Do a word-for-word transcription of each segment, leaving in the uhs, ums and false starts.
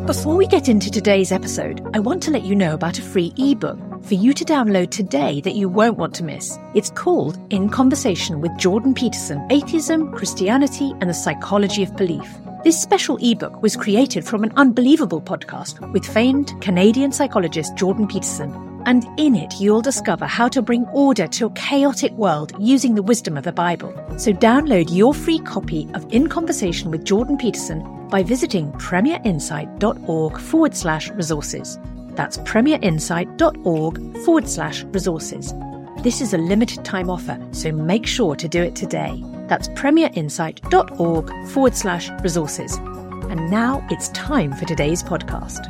Before we get into today's episode, I want to let you know about a free ebook for you to download today that you won't want to miss. It's called In Conversation with Jordan Peterson, Atheism, Christianity and the Psychology of Belief. This special ebook was created from an Unbelievable podcast with famed Canadian psychologist Jordan Peterson. And in it, you'll discover how to bring order to a chaotic world using the wisdom of the Bible. So download your free copy of In Conversation with Jordan Peterson by visiting premierinsight.org forward slash resources. That's premierinsight.org forward slash resources. This is a limited time offer, so make sure to do it today. That's premierinsight.org forward slash resources. And now it's time for today's podcast.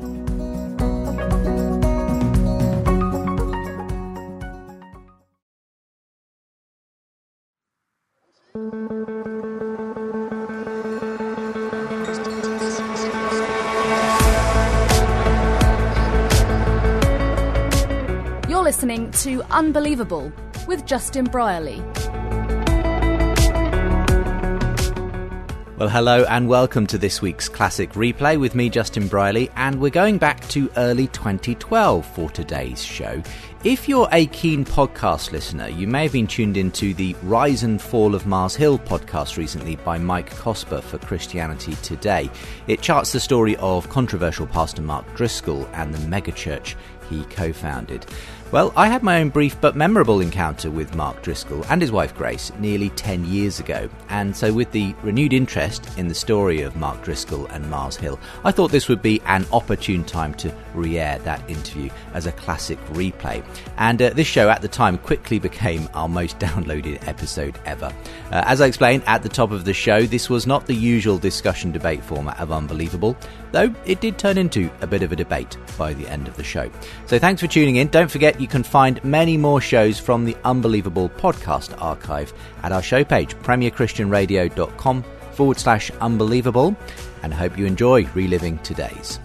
You're listening to Unbelievable with Justin Brierley. Well, hello and welcome to this week's Classic Replay with me, Justin Brierley, and we're going back to early twenty twelve for today's show. If you're a keen podcast listener, you may have been tuned into the Rise and Fall of Mars Hill podcast recently by Mike Cosper for Christianity Today. It charts the story of controversial pastor Mark Driscoll and the megachurch he co-founded. Well, I had my own brief but memorable encounter with Mark Driscoll and his wife Grace nearly ten years ago, and so with the renewed interest in the story of Mark Driscoll and Mars Hill, I thought this would be an opportune time to re-air that interview as a classic replay. And uh, this show at the time quickly became our most downloaded episode ever. Uh, as I explained at the top of the show, this was not the usual discussion debate format of Unbelievable, though it did turn into a bit of a debate by the end of the show. So thanks for tuning in. Don't forget you can find many more shows from the Unbelievable podcast archive at our show page, premierchristianradio.com forward slash unbelievable, and I hope you enjoy reliving today's.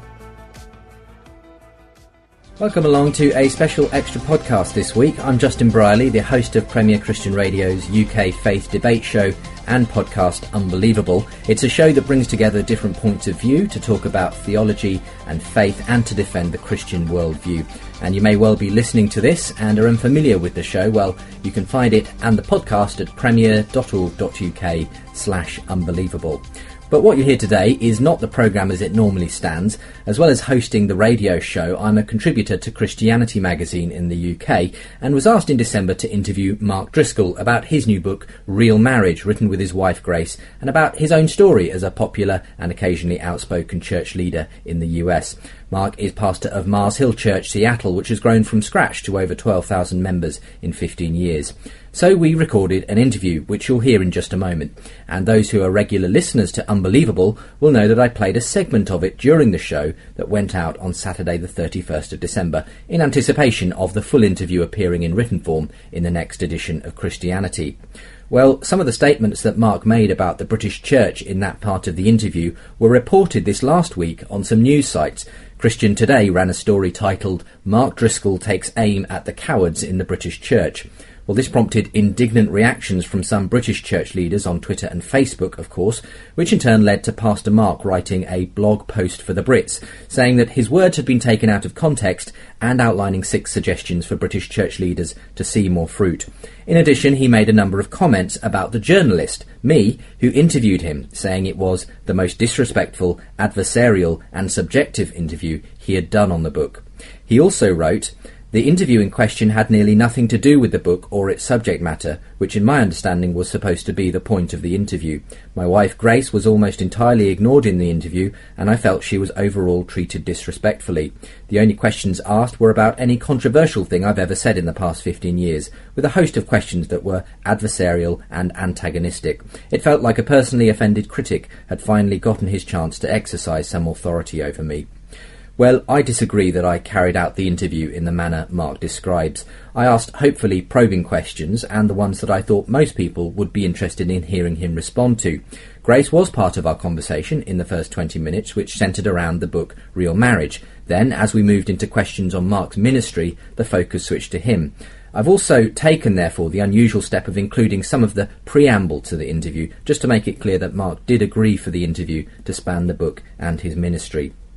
Welcome along to a special extra podcast this week. I'm Justin Brierley, the host of Premier Christian Radio's U K faith debate show and podcast Unbelievable. It's a show that brings together different points of view to talk about theology and faith and to defend the Christian worldview. And you may well be listening to this and are unfamiliar with the show. Well, you can find it and the podcast at premier.org.uk slash unbelievable. But what you hear today is not the programme as it normally stands. As well as hosting the radio show, I'm a contributor to Christianity magazine in the U K and was asked in December to interview Mark Driscoll about his new book, Real Marriage, written with his wife Grace, and about his own story as a popular and occasionally outspoken church leader in the U S. Mark is pastor of Mars Hill Church, Seattle, which has grown from scratch to over twelve thousand members in fifteen years. So we recorded an interview, which you'll hear in just a moment. And those who are regular listeners to Unbelievable will know that I played a segment of it during the show that went out on Saturday the thirty-first of December in anticipation of the full interview appearing in written form in the next edition of Christianity. Well, some of the statements that Mark made about the British Church in that part of the interview were reported this last week on some news sites. Christian Today ran a story titled, Mark Driscoll Takes Aim at the Cowards in the British Church. Well, this prompted indignant reactions from some British church leaders on Twitter and Facebook, of course, which in turn led to Pastor Mark writing a blog post for the Brits, saying that his words had been taken out of context and outlining six suggestions for British church leaders to see more fruit. In addition, he made a number of comments about the journalist, me, who interviewed him, saying it was the most disrespectful, adversarial and subjective interview he had done on the book. He also wrote, the interview in question had nearly nothing to do with the book or its subject matter, which in my understanding was supposed to be the point of the interview. My wife Grace was almost entirely ignored in the interview, and I felt she was overall treated disrespectfully. The only questions asked were about any controversial thing I've ever said in the past fifteen years, with a host of questions that were adversarial and antagonistic. It felt like a personally offended critic had finally gotten his chance to exercise some authority over me. Well, I disagree that I carried out the interview in the manner Mark describes. I asked hopefully probing questions, and the ones that I thought most people would be interested in hearing him respond to. Grace was part of our conversation in the first twenty minutes, which centred around the book Real Marriage. Then, as we moved into questions on Mark's ministry, the focus switched to him. I've also taken, therefore, the unusual step of including some of the preamble to the interview, just to make it clear that Mark did agree for the interview to span the book and his ministry.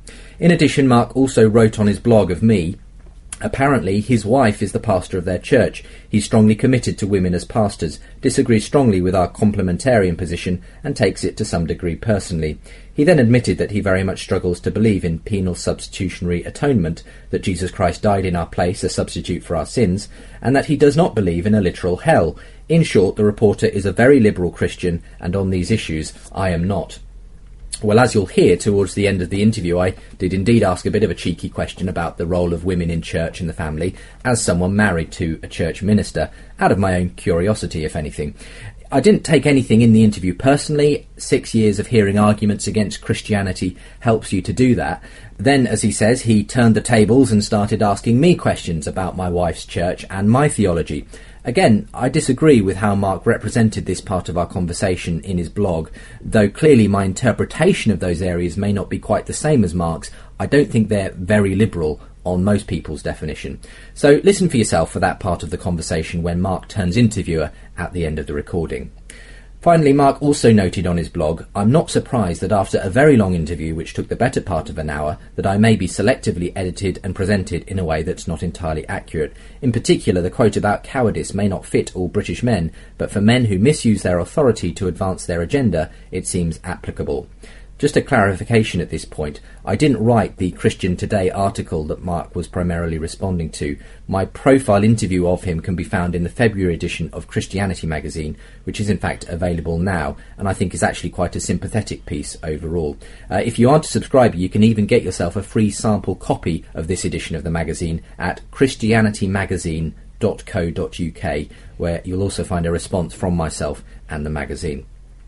In addition, Mark also wrote on his blog of me. Apparently, his wife is the pastor of their church. He's strongly committed to women as pastors, disagrees strongly with our complementarian position, and takes it to some degree personally. He then admitted that he very much struggles to believe in penal substitutionary atonement, that Jesus Christ died in our place, a substitute for our sins, and that he does not believe in a literal hell. In short, the reporter is a very liberal Christian, and on these issues, I am not. Well, as you'll hear towards the end of the interview, I did indeed ask a bit of a cheeky question about the role of women in church and the family, as someone married to a church minister, out of my own curiosity, if anything. I didn't take anything in the interview personally. Six years of hearing arguments against Christianity helps you to do that. Then, as he says, he turned the tables and started asking me questions about my wife's church and my theology. Again, I disagree with how Mark represented this part of our conversation in his blog. Though clearly my interpretation of those areas may not be quite the same as Mark's, I don't think they're very liberal on most people's definition. So listen for yourself for that part of the conversation when Mark turns interviewer at the end of the recording. Finally, Mark also noted on his blog, I'm not surprised that after a very long interview, which took the better part of an hour, that I may be selectively edited and presented in a way that's not entirely accurate. In particular, the quote about cowardice may not fit all British men, but for men who misuse their authority to advance their agenda, it seems applicable. Just a clarification at this point, I didn't write the Christian Today article that Mark was primarily responding to. My profile interview of him can be found in the February edition of Christianity magazine, which is in fact available now, and I think is actually quite a sympathetic piece overall. Uh, if you aren't a subscriber, you can even get yourself a free sample copy of this edition of the magazine at christianity magazine dot co dot uk, where you'll also find a response from myself and the magazine.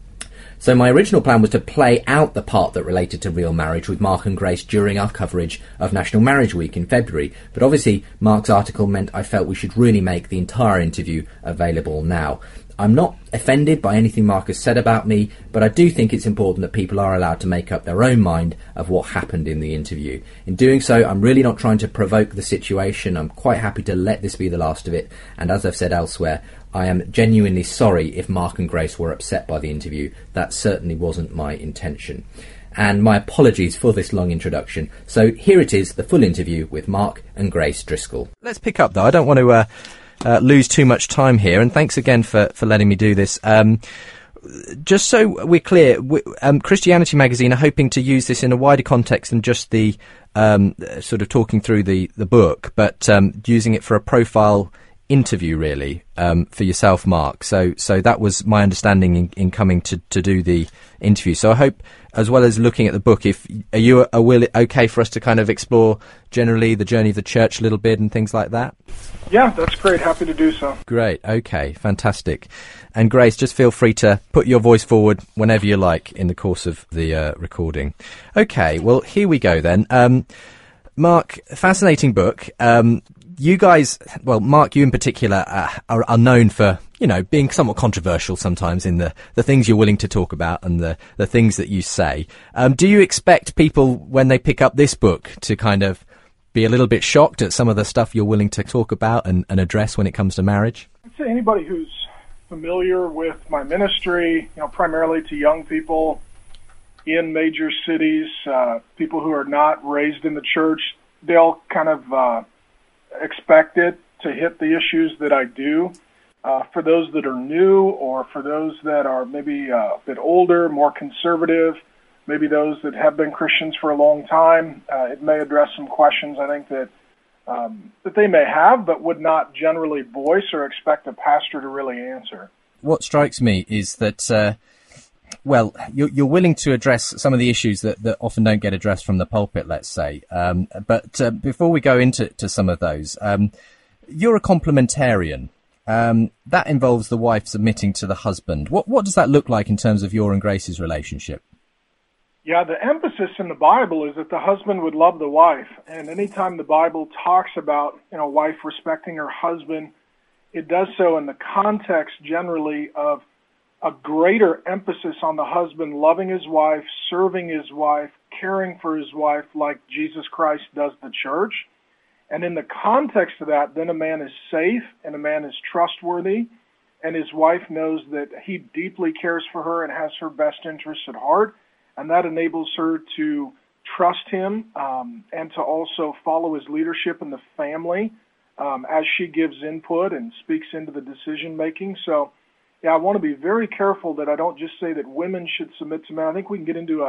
So my original plan was to play out the part that related to real marriage with Mark and Grace during our coverage of National Marriage Week in February, but obviously Mark's article meant I felt we should really make the entire interview available now. I'm not offended by anything Mark has said about me, but I do think it's important that people are allowed to make up their own mind of what happened in the interview. In doing so, I'm really not trying to provoke the situation. I'm quite happy to let this be the last of it, and as I've said elsewhere, I am genuinely sorry if Mark and Grace were upset by the interview. That certainly wasn't my intention. And my apologies for this long introduction. So here it is, the full interview with Mark and Grace Driscoll. Let's pick up, though. I don't want to uh, uh, lose too much time here, and thanks again for, for letting me do this. Um, just so we're clear, we, um, Christianity Magazine are hoping to use this in a wider context than just the um, sort of talking through the, the book, but um, using it for a profile interview, really, um, for yourself, Mark. So so that was my understanding in, in coming to, to do the interview. So I hope, as well as looking at the book, if are you are will it okay for us to kind of explore generally the journey of the church a little bit and things like that? Yeah, that's great. Happy to do so. Great. Okay, fantastic. And Grace, just feel free to put your voice forward whenever you like in the course of the uh, recording. Okay, well, here we go then. Um, Mark, fascinating book. Um, You guys, well, Mark, you in particular, uh, are, are known for, you know, being somewhat controversial sometimes in the, the things you're willing to talk about and the, the things that you say. Um, do you expect people, when they pick up this book, to kind of be a little bit shocked at some of the stuff you're willing to talk about and, and address when it comes to marriage? I'd say anybody who's familiar with my ministry, you know, primarily to young people in major cities, uh, people who are not raised in the church, they'll kind of uh, expect it to hit the issues that I do. Uh, for those that are new, or for those that are maybe uh, a bit older, more conservative, maybe those that have been Christians for a long time, uh, it may address some questions I think that um, that they may have, but would not generally voice or expect a pastor to really answer. What strikes me is that, uh, well, you're, you're willing to address some of the issues that, that often don't get addressed from the pulpit, let's say. Um, but uh, before we go into to some of those, um, you're a complementarian. Um, that involves the wife submitting to the husband. What what does that look like in terms of your and Grace's relationship? Yeah, the emphasis in the Bible is that the husband would love the wife. And anytime the Bible talks about, you know, wife respecting her husband, it does so in the context generally of a greater emphasis on the husband loving his wife, serving his wife, caring for his wife like Jesus Christ does the church. And in the context of that, then a man is safe and a man is trustworthy, and his wife knows that he deeply cares for her and has her best interests at heart, and that enables her to trust him um, and to also follow his leadership in the family um, as she gives input and speaks into the decision making. So, yeah, I want to be very careful that I don't just say that women should submit to men. I think we can get into a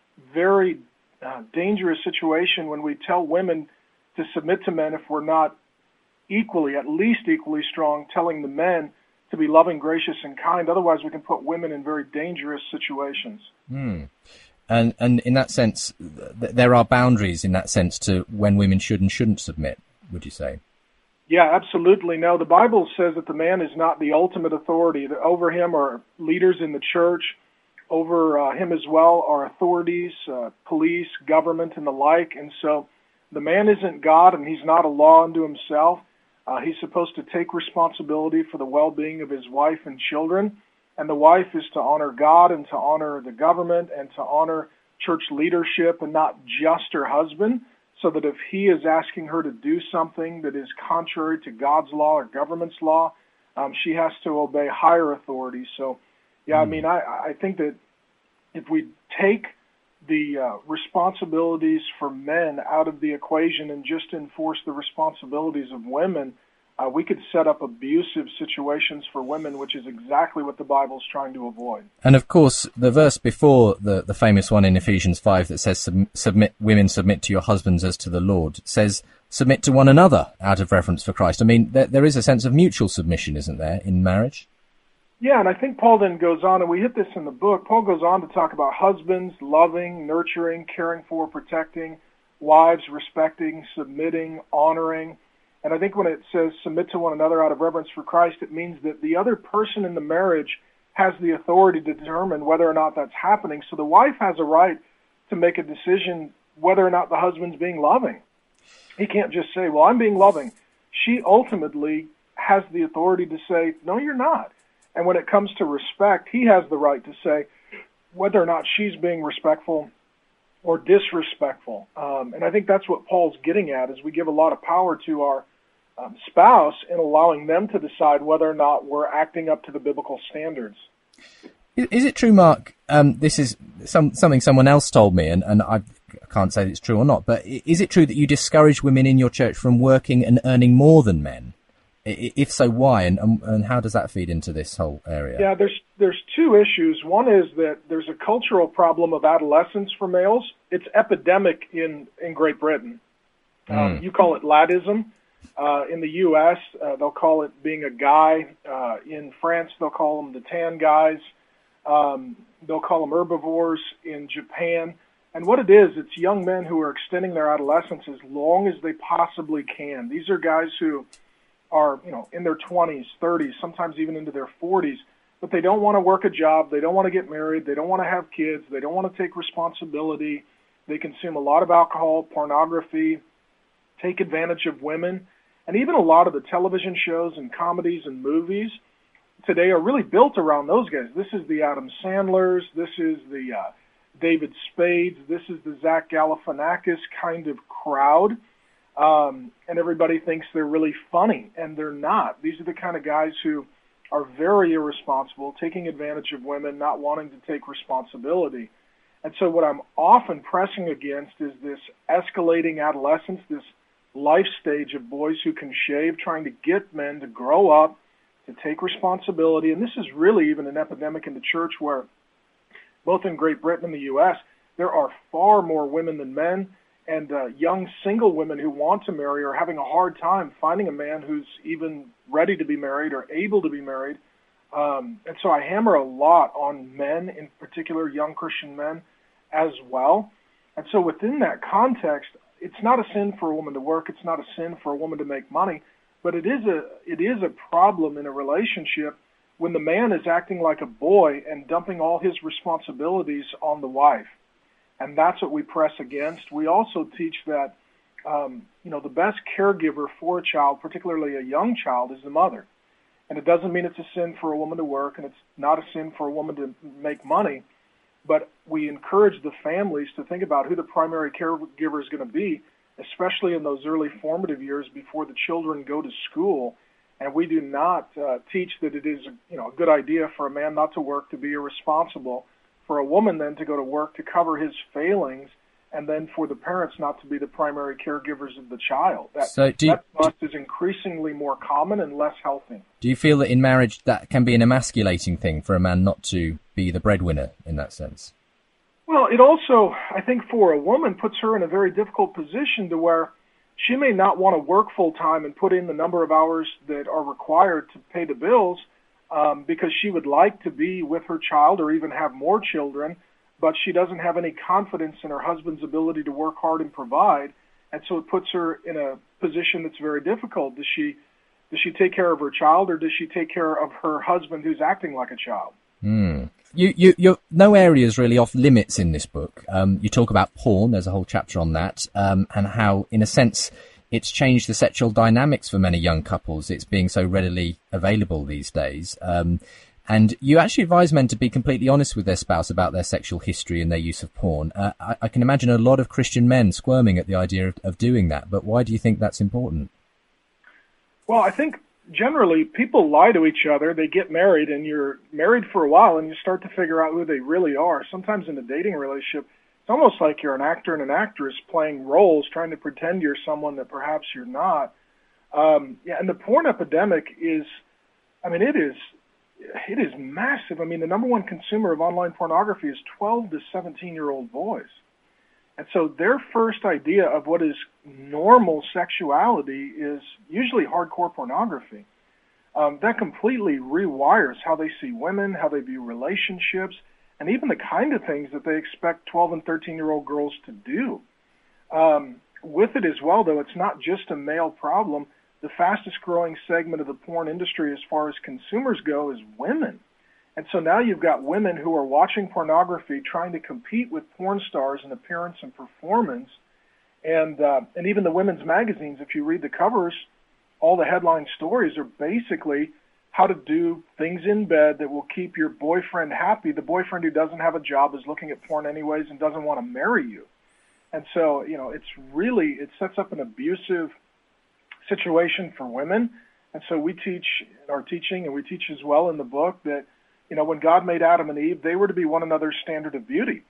very uh, dangerous situation when we tell women to submit to men if we're not equally, at least equally strong, telling the men to be loving, gracious, and kind. Otherwise, we can put women in very dangerous situations. Mm. And and in that sense, th- there are boundaries in that sense to when women should and shouldn't submit, would you say? Yeah, absolutely. No, the Bible says that the man is not the ultimate authority. That over him are leaders in the church. Over uh, him as well are authorities, uh, police, government, and the like. And so the man isn't God, and he's not a law unto himself. Uh, he's supposed to take responsibility for the well-being of his wife and children. And the wife is to honor God and to honor the government and to honor church leadership and not just her husband, so that if he is asking her to do something that is contrary to God's law or government's law, um, she has to obey higher authority. So, yeah, mm. I mean, I, I think that if we take the uh, responsibilities for men out of the equation and just enforce the responsibilities of women, uh, we could set up abusive situations for women, which is exactly what the Bible's trying to avoid. And of course, the verse before the, the famous one in Ephesians five that says, Sub- submit, women submit to your husbands as to the Lord, says submit to one another out of reverence for Christ. I mean, there, there is a sense of mutual submission, isn't there, in marriage? Yeah, and I think Paul then goes on, and we hit this in the book, Paul goes on to talk about husbands loving, nurturing, caring for, protecting, wives respecting, submitting, honoring. And I think when it says submit to one another out of reverence for Christ, it means that the other person in the marriage has the authority to determine whether or not that's happening. So the wife has a right to make a decision whether or not the husband's being loving. He can't just say, well, I'm being loving. She ultimately has the authority to say, no, you're not. And when it comes to respect, he has the right to say whether or not she's being respectful or disrespectful. Um, and I think that's what Paul's getting at, is we give a lot of power to our um, spouse in allowing them to decide whether or not we're acting up to the biblical standards. Is it true, Mark? Um, this is some, something someone else told me, and, and I can't say it's true or not, but is it true that you discourage women in your church from working and earning more than men? If so, why, and, and how does that feed into this whole area? Yeah, there's there's two issues. One is that there's a cultural problem of adolescence for males. It's epidemic in, in Great Britain. Mm. Um, you call it laddism. Uh, in the U S, uh, they'll call it being a guy. Uh, in France, they'll call them the tan guys. Um, they'll call them herbivores in Japan. And what it is, it's young men who are extending their adolescence as long as they possibly can. These are guys who are, you know, in their twenties, thirties, sometimes even into their forties, but they don't want to work a job, they don't want to get married, they don't want to have kids, they don't want to take responsibility, they consume a lot of alcohol, pornography, take advantage of women, and even a lot of the television shows and comedies and movies today are really built around those guys. This is the Adam Sandlers, this is the uh, David Spades, this is the Zach Galifianakis kind of crowd. Um, and everybody thinks they're really funny, and they're not. These are the kind of guys who are very irresponsible, taking advantage of women, not wanting to take responsibility. And so what I'm often pressing against is this escalating adolescence, this life stage of boys who can shave, trying to get men to grow up, to take responsibility. And this is really even an epidemic in the church where, both in Great Britain and the U S, there are far more women than men. And uh, young single women who want to marry are having a hard time finding a man who's even ready to be married or able to be married. Um, and so I hammer a lot on men, in particular young Christian men, as well. And so within that context, it's not a sin for a woman to work. It's not a sin for a woman to make money. But it is a it is a problem in a relationship when the man is acting like a boy and dumping all his responsibilities on the wife. And that's what we press against. We also teach that, um, you know, the best caregiver for a child, particularly a young child, is the mother. And it doesn't mean it's a sin for a woman to work, and it's not a sin for a woman to make money. But we encourage the families to think about who the primary caregiver is going to be, especially in those early formative years before the children go to school. And we do not uh, teach that it is, you know, a good idea for a man not to work, to be irresponsible, for a woman then to go to work to cover his failings and then for the parents not to be the primary caregivers of the child. That, so do you, that lust is increasingly more common and less healthy. Do you feel that in marriage that can be an emasculating thing for a man not to be the breadwinner in that sense? Well, it also, I think for a woman, puts her in a very difficult position to where she may not want to work full-time and put in the number of hours that are required to pay the bills um, because she would like to be with her child or even have more children, but she doesn't have any confidence in her husband's ability to work hard and provide, and so it puts her in a position that's very difficult. Does she does she take care of her child, or does she take care of her husband who's acting like a child? Mm. You, you, you're, no areas really off limits in this book. Um, you talk about porn, there's a whole chapter on that, um, and how, in a sense, it's changed the sexual dynamics for many young couples. It's being so readily available these days. Um, and you actually advise men to be completely honest with their spouse about their sexual history and their use of porn. Uh, I, I can imagine a lot of Christian men squirming at the idea of, of doing that, but why do you think that's important? Well, I think generally, people lie to each other. They get married, and you're married for a while, and you start to figure out who they really are. Sometimes in a dating relationship, it's almost like you're an actor and an actress playing roles, trying to pretend you're someone that perhaps you're not. Um, yeah, and the porn epidemic is, I mean, it is, it is massive. I mean, the number one consumer of online pornography is twelve to seventeen-year-old boys. And so their first idea of what is normal sexuality is usually hardcore pornography. Um, that completely rewires how they see women, how they view relationships, and even the kind of things that they expect twelve and thirteen-year-old girls to do. Um, with it as well, though, it's not just a male problem. The fastest-growing segment of the porn industry as far as consumers go is women. And so now you've got women who are watching pornography, trying to compete with porn stars in appearance and performance. And uh, and even the women's magazines, if you read the covers, all the headline stories are basically how to do things in bed that will keep your boyfriend happy. The boyfriend who doesn't have a job is looking at porn anyways and doesn't want to marry you. And so, you know, it's really, it sets up an abusive situation for women. And so we teach in our teaching, and we teach as well in the book, that you know, when God made Adam and Eve, they were to be one another's standard of beauty.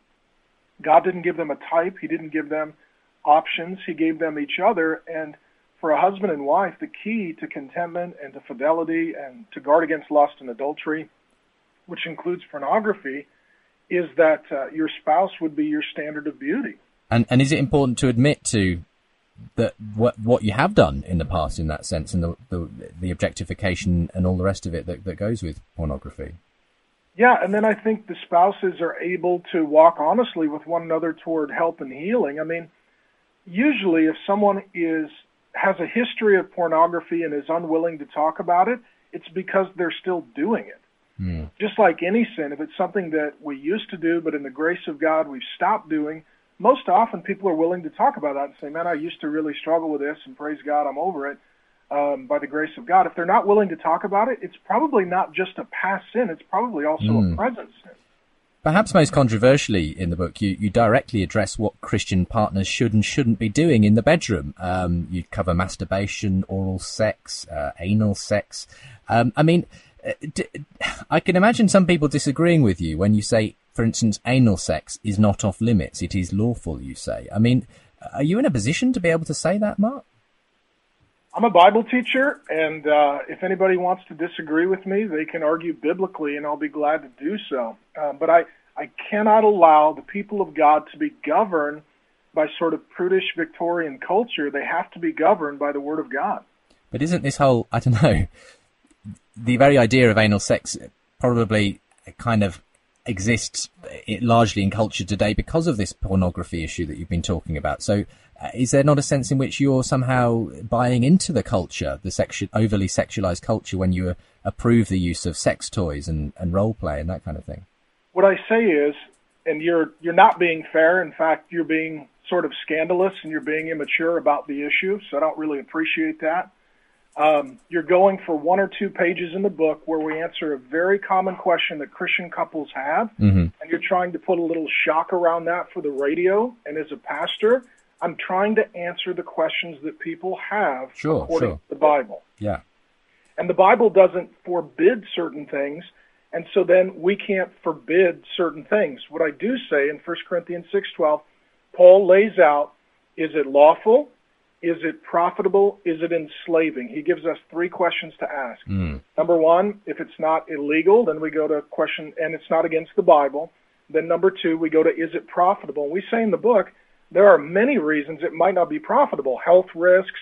God didn't give them a type. He didn't give them options. He gave them each other. And for a husband and wife, the key to contentment and to fidelity and to guard against lust and adultery, which includes pornography, is that uh, your spouse would be your standard of beauty. And and is it important to admit to that what what you have done in the past in that sense, and the the, the objectification and all the rest of it that, that goes with pornography? Yeah, and then I think the spouses are able to walk honestly with one another toward help and healing. I mean, usually if someone is has a history of pornography and is unwilling to talk about it, it's because they're still doing it. Mm. Just like any sin, if it's something that we used to do, but in the grace of God we've stopped doing, most often people are willing to talk about that and say, man, I used to really struggle with this, and praise God, I'm over it. Um, by the grace of God. If they're not willing to talk about it, it's probably not just a past sin, it's probably also mm. a present sin. Perhaps most controversially in the book, you, you directly address what Christian partners should and shouldn't be doing in the bedroom. Um, you cover masturbation, oral sex, uh, anal sex. Um, I mean, d- I can imagine some people disagreeing with you when you say, for instance, anal sex is not off limits, it is lawful, you say. I mean, are you in a position to be able to say that, Mark? I'm a Bible teacher, and uh, if anybody wants to disagree with me, they can argue biblically, and I'll be glad to do so. Uh, but I, I cannot allow the people of God to be governed by sort of prudish Victorian culture. They have to be governed by the Word of God. But isn't this whole, I don't know, the very idea of anal sex probably kind of exists largely in culture today because of this pornography issue that you've been talking about. So uh, is there not a sense in which you're somehow buying into the culture, the sexu- overly sexualized culture, when you uh, approve the use of sex toys and, and role play and that kind of thing? What I say is, and you're you're not being fair. In fact, you're being sort of scandalous and you're being immature about the issue, so I don't really appreciate that. Um, you're going for one or two pages in the book where we answer a very common question that Christian couples have, mm-hmm. and you're trying to put a little shock around that for the radio. And as a pastor, I'm trying to answer the questions that people have sure, according sure. to the Bible. Yeah. And the Bible doesn't forbid certain things, and so then we can't forbid certain things. What I do say in First Corinthians six twelve, Paul lays out, is it lawful? Is it profitable? Is it enslaving? He gives us three questions to ask. Mm. Number one, if it's not illegal, then we go to question, and it's not against the Bible. Then number two, we go to, is it profitable? And we say in the book, there are many reasons it might not be profitable. Health risks,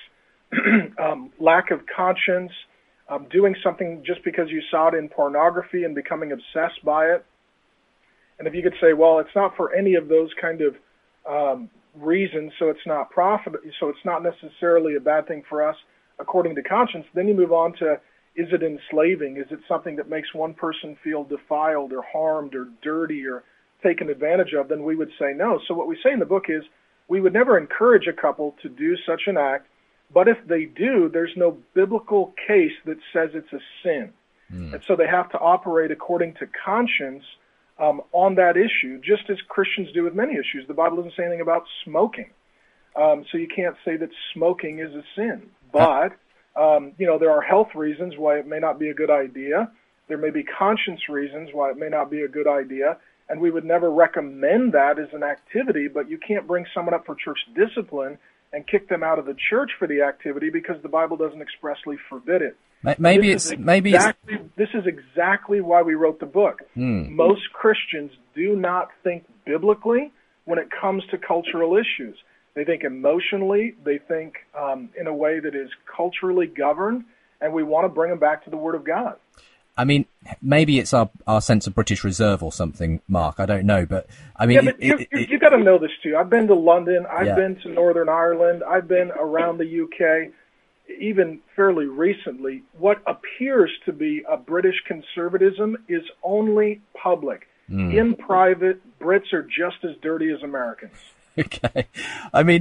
um, lack of conscience, um, doing something just because you saw it in pornography and becoming obsessed by it. And if you could say, well, it's not for any of those kind of um, reasons, so it's not profitable, so it's not necessarily a bad thing for us according to conscience, then you move on to, is it enslaving? Is it something that makes one person feel defiled or harmed or dirty or taken advantage of? Then we would say no. So what we say in the book is we would never encourage a couple to do such an act, but if they do, there's no biblical case that says it's a sin. Mm. And so they have to operate according to conscience um, on that issue, just as Christians do with many issues. The Bible doesn't say anything about smoking. Um, so you can't say that smoking is a sin. But, um, you know, there are health reasons why it may not be a good idea. There may be conscience reasons why it may not be a good idea. And we would never recommend that as an activity, but you can't bring someone up for church discipline and kick them out of the church for the activity because the Bible doesn't expressly forbid it. Maybe it's ex- maybe exactly, it's... this is exactly why we wrote the book. Hmm. Most Christians do not think biblically when it comes to cultural issues. They think emotionally. They think um, in a way that is culturally governed, and we want to bring them back to the Word of God. I mean, maybe it's our, our sense of British reserve or something, Mark. I don't know, but I mean, yeah, but it, you, it, you, it, you got to know this too. I've been to London. I've yeah. been to Northern Ireland. I've been around the U K, even fairly recently. What appears to be a British conservatism is only public. Mm. In private, Brits are just as dirty as Americans. Okay. I mean,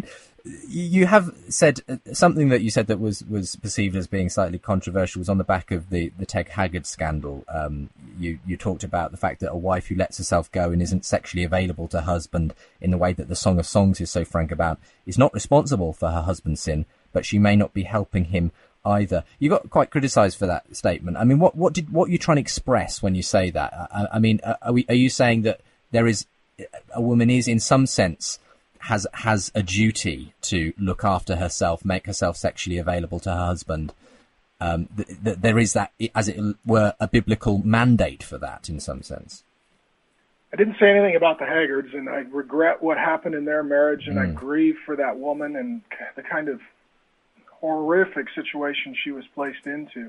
you have said something that you said that was, was perceived as being slightly controversial was on the back of the, the Ted Haggard scandal. Um, you, you talked about the fact that a wife who lets herself go and isn't sexually available to her husband in the way that the Song of Songs is so frank about is not responsible for her husband's sin, but she may not be helping him either. You got quite criticised for that statement. I mean, what, what did, what are you trying to express when you say that? I, I mean, are we, are you saying that there is, a woman is in some sense has has a duty to look after herself, make herself sexually available to her husband? Um, th- th- there is that, as it were, a biblical mandate for that in some sense. I didn't say anything about the Haggards, and I regret what happened in their marriage, and mm. I grieve for that woman and the kind of horrific situation she was placed into.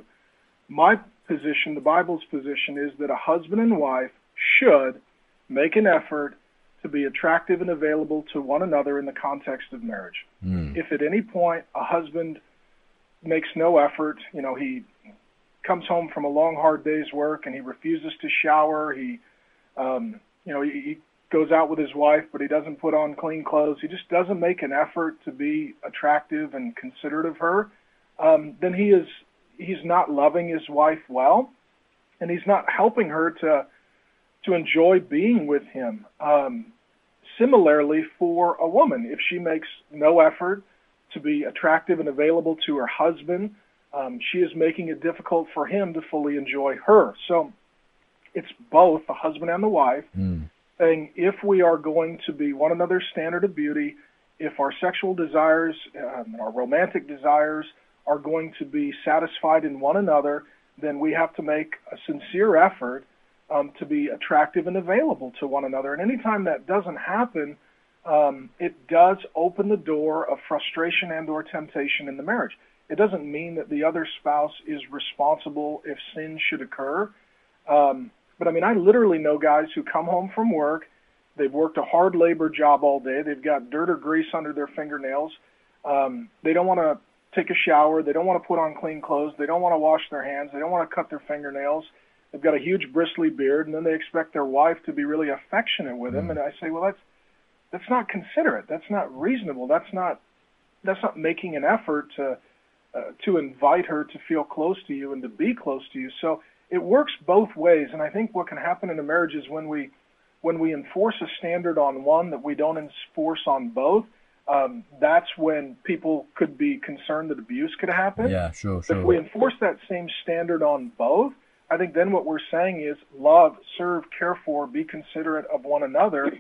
My position, the Bible's position, is that a husband and wife should make an effort to be attractive and available to one another in the context of marriage. Mm. If at any point a husband makes no effort, you know, he comes home from a long, hard day's work and he refuses to shower, he, um, you know, he, he goes out with his wife, but he doesn't put on clean clothes, he just doesn't make an effort to be attractive and considerate of her, um, then he is, he's not loving his wife well, and he's not helping her to to enjoy being with him. Um, similarly, for a woman, if she makes no effort to be attractive and available to her husband, um, she is making it difficult for him to fully enjoy her. So it's both the husband and the wife mm. saying, if we are going to be one another's standard of beauty, if our sexual desires, um, our romantic desires are going to be satisfied in one another, then we have to make a sincere effort Um, to be attractive and available to one another. And anytime that doesn't happen, um, it does open the door of frustration and or temptation in the marriage. It doesn't mean that the other spouse is responsible if sin should occur. Um, but I mean, I literally know guys who come home from work, they've worked a hard labor job all day, they've got dirt or grease under their fingernails, um, they don't want to take a shower, they don't want to put on clean clothes, they don't want to wash their hands, they don't want to cut their fingernails, they've got a huge bristly beard, and then they expect their wife to be really affectionate with them. Mm. And I say, well, that's that's not considerate. That's not reasonable. That's not that's not making an effort to uh, to invite her to feel close to you and to be close to you. So it works both ways. And I think what can happen in a marriage is when we when we enforce a standard on one that we don't enforce on both. Um, that's when people could be concerned that abuse could happen. Yeah, sure, sure. If we enforce that same standard on both, I think then what we're saying is love, serve, care for, be considerate of one another,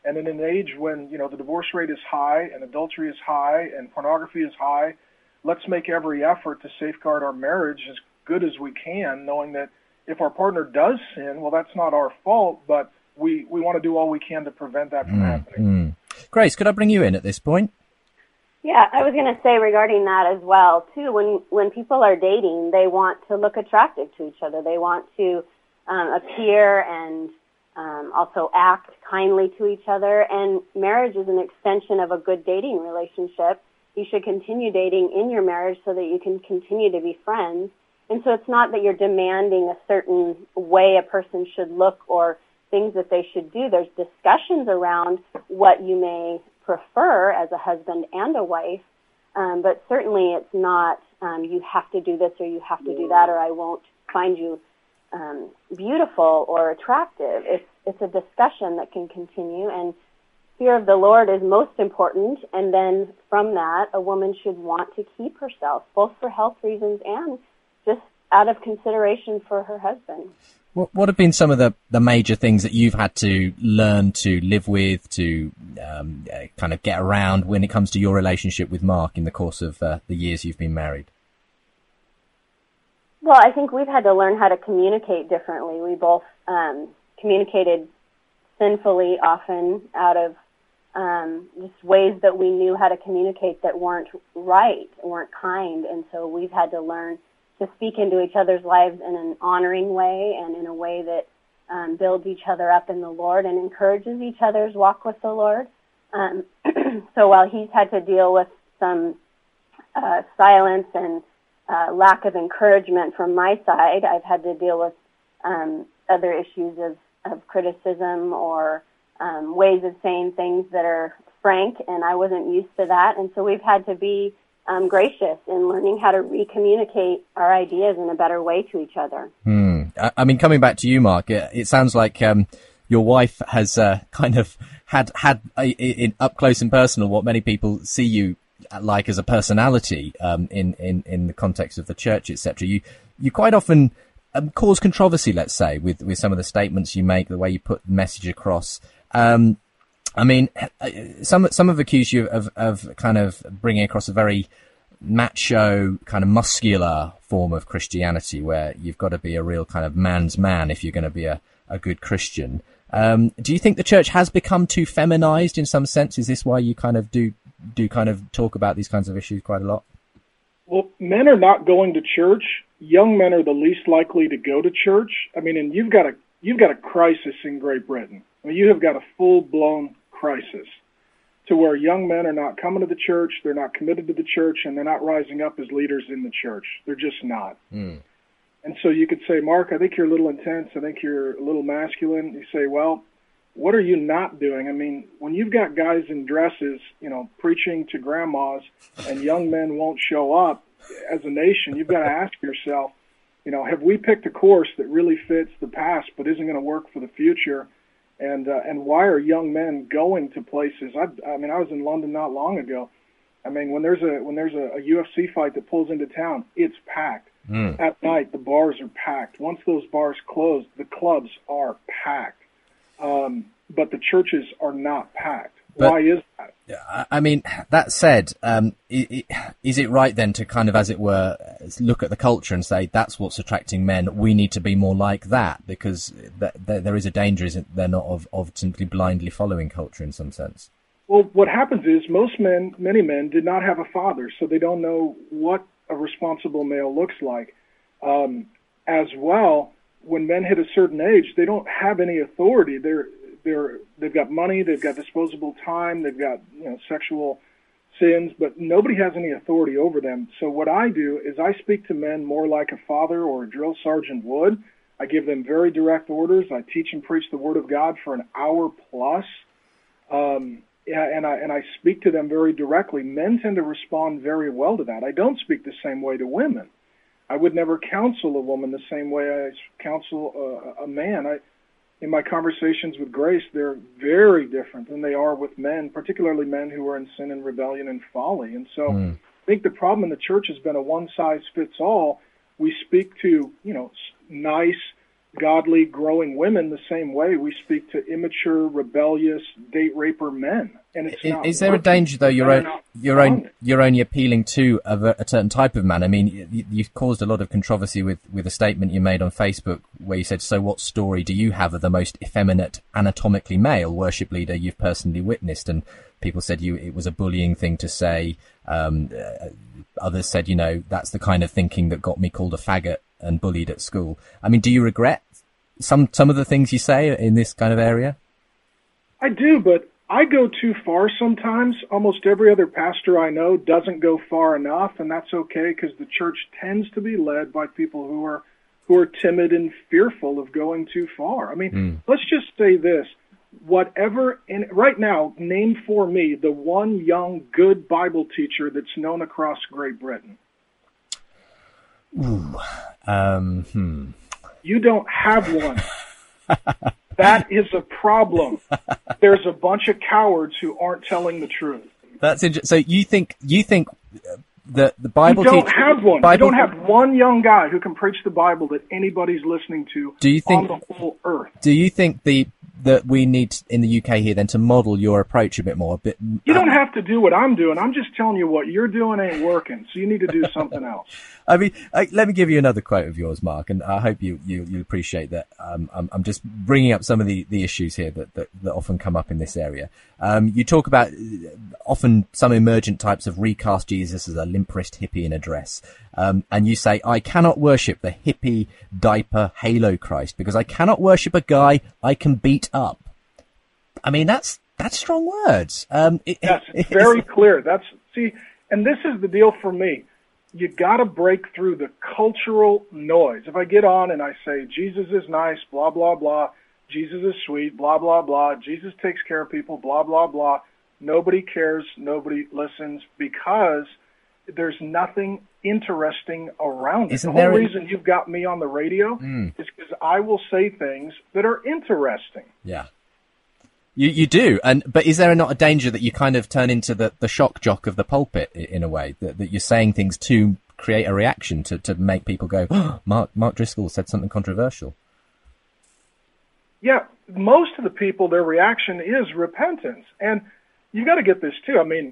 And in an age when, you know, the divorce rate is high and adultery is high and pornography is high, let's make every effort to safeguard our marriage as good as we can, knowing that if our partner does sin, well, that's not our fault, but we, we want to do all we can to prevent that from mm, happening. Mm. Grace, could I bring you in at this point? Yeah, I was going to say regarding that as well, too, when when people are dating, they want to look attractive to each other. They want to um, appear and um, also act kindly to each other. And marriage is an extension of a good dating relationship. You should continue dating in your marriage so that you can continue to be friends. And so it's not that you're demanding a certain way a person should look or things that they should do. There's discussions around what you may prefer as a husband and a wife, um, but certainly it's not um, you have to do this or you have to do that or I won't find you um, beautiful or attractive. It's it's a discussion that can continue, and fear of the Lord is most important, and then from that a woman should want to keep herself, both for health reasons and just out of consideration for her husband. What, what have been some of the, the major things that you've had to learn to live with, to um, uh, kind of get around when it comes to your relationship with Mark in the course of uh, the years you've been married? Well, I think we've had to learn how to communicate differently. We both um, communicated sinfully often out of um, just ways that we knew how to communicate that weren't right, weren't kind, and so we've had to learn to speak into each other's lives in an honoring way and in a way that um, builds each other up in the Lord and encourages each other's walk with the Lord. Um, so while he's had to deal with some uh, silence and uh, lack of encouragement from my side, I've had to deal with um, other issues of, of criticism or um, ways of saying things that are frank, and I wasn't used to that. And so we've had to be Um, gracious in learning how to re-communicate our ideas in a better way to each other. Hmm. I, I mean, coming back to you, Mark, it, it sounds like um, your wife has uh, kind of had had uh, in up close and personal what many people see you like as a personality um, in, in in the context of the church, et cetera. You you quite often um, cause controversy, let's say, with with some of the statements you make, the way you put the message across. Um, I mean, some some have accused you of, of kind of bringing across a very macho, kind of muscular form of Christianity, where you've got to be a real kind of man's man if you're going to be a, a good Christian. Um, do you think the church has become too feminized in some sense? Is this why you kind of do do kind of talk about these kinds of issues quite a lot? Well, men are not going to church. Young men are the least likely to go to church. I mean, and you've got a you've got a crisis in Great Britain. I mean, you have got a full-blown crisis to where young men are not coming to the church, they're not committed to the church, and they're not rising up as leaders in the church. They're just not. Mm. And so you could say, Mark, I think you're a little intense. I think you're a little masculine. You say, well, what are you not doing? I mean, when you've got guys in dresses, you know, preaching to grandmas and young men won't show up, as a nation, you've got to ask yourself, you know, have we picked a course that really fits the past but isn't going to work for the future? And uh, and why are young men going to places? I, I mean, I was in London not long ago. I mean, when there's a when there's a, a U F C fight that pulls into town, it's packed. Mm. At night, the bars are packed. Once those bars close, the clubs are packed. Um, but the churches are not packed. But, why is that? I mean, that said, um, is it right then to kind of, as it were, look at the culture and say that's what's attracting men? We need to be more like that, because th- th- there is a danger, isn't there, not of, of simply blindly following culture in some sense? Well, what happens is most men, many men, did not have a father, so they don't know what a responsible male looks like. Um, as well, when men hit a certain age, they don't have any authority. They're They're, they've got money, they've got disposable time, they've got, you know, sexual sins, but nobody has any authority over them. So what I do is I speak to men more like a father or a drill sergeant would. I give them very direct orders. I teach and preach the Word of God for an hour plus, um, and I and I speak to them very directly. Men tend to respond very well to that. I don't speak the same way to women. I would never counsel a woman the same way I counsel a, a man. I In my conversations with Grace, they're very different than they are with men, particularly men who are in sin and rebellion and folly. And so mm. I think the problem in the church has been a one-size-fits-all. We speak to, you know, nice, godly, growing women the same way we speak to immature, rebellious, date raper men. And it's is, not is there working. a danger, though, you're, They're o- you're, on, you're only appealing to a, a certain type of man? I mean, you, you've caused a lot of controversy with, with a statement you made on Facebook where you said, so what story do you have of the most effeminate, anatomically male worship leader you've personally witnessed? And people said you it was a bullying thing to say. Um, uh, others said, you know, that's the kind of thinking that got me called a faggot and bullied at school. I mean, do you regret some some of the things you say in this kind of area? I do, but I go too far sometimes. Almost every other pastor I know doesn't go far enough, and that's okay because the church tends to be led by people who are who are timid and fearful of going too far. I mean, mm. let's just say this. Whatever, and right now, name for me the one young, good Bible teacher that's known across Great Britain. Ooh, um, hmm. You don't have one. That is a problem. There's a bunch of cowards who aren't telling the truth. That's interesting. So you think you think the the Bible? You don't teach- have one. Bible- you don't have one young guy who can preach the Bible that anybody's listening to. Do you think, on the whole earth? Do you think the that we need in the U K here then to model your approach a bit more? A bit. You don't have to do what I'm doing. I'm just telling you what you're doing ain't working. So you need to do something else. I mean, I, let me give you another quote of yours, Mark, and I hope you you you appreciate that. Um, I'm, I'm just bringing up some of the, the issues here that, that, that often come up in this area. Um, you talk about often some emergent types of recast Jesus as a limp wrist hippie in a dress, um, and you say, "I cannot worship the hippie diaper halo Christ because I cannot worship a guy I can beat up." I mean, that's that's strong words. Um, it, yes, it's very clear. That's see, and this is the deal for me. You got to break through the cultural noise. If I get on and I say, Jesus is nice, blah, blah, blah, Jesus is sweet, blah, blah, blah, Jesus takes care of people, blah, blah, blah, nobody cares, nobody listens because there's nothing interesting around it. Isn't the whole there a- reason you've got me on the radio Mm. is because I will say things that are interesting. Yeah. You you do, and but is there not a danger that you kind of turn into the, the shock jock of the pulpit in a way, that, that you're saying things to create a reaction, to, to make people go, oh, Mark Mark Driscoll said something controversial? Yeah, most of the people, their reaction is repentance. And you got to get this too. I mean,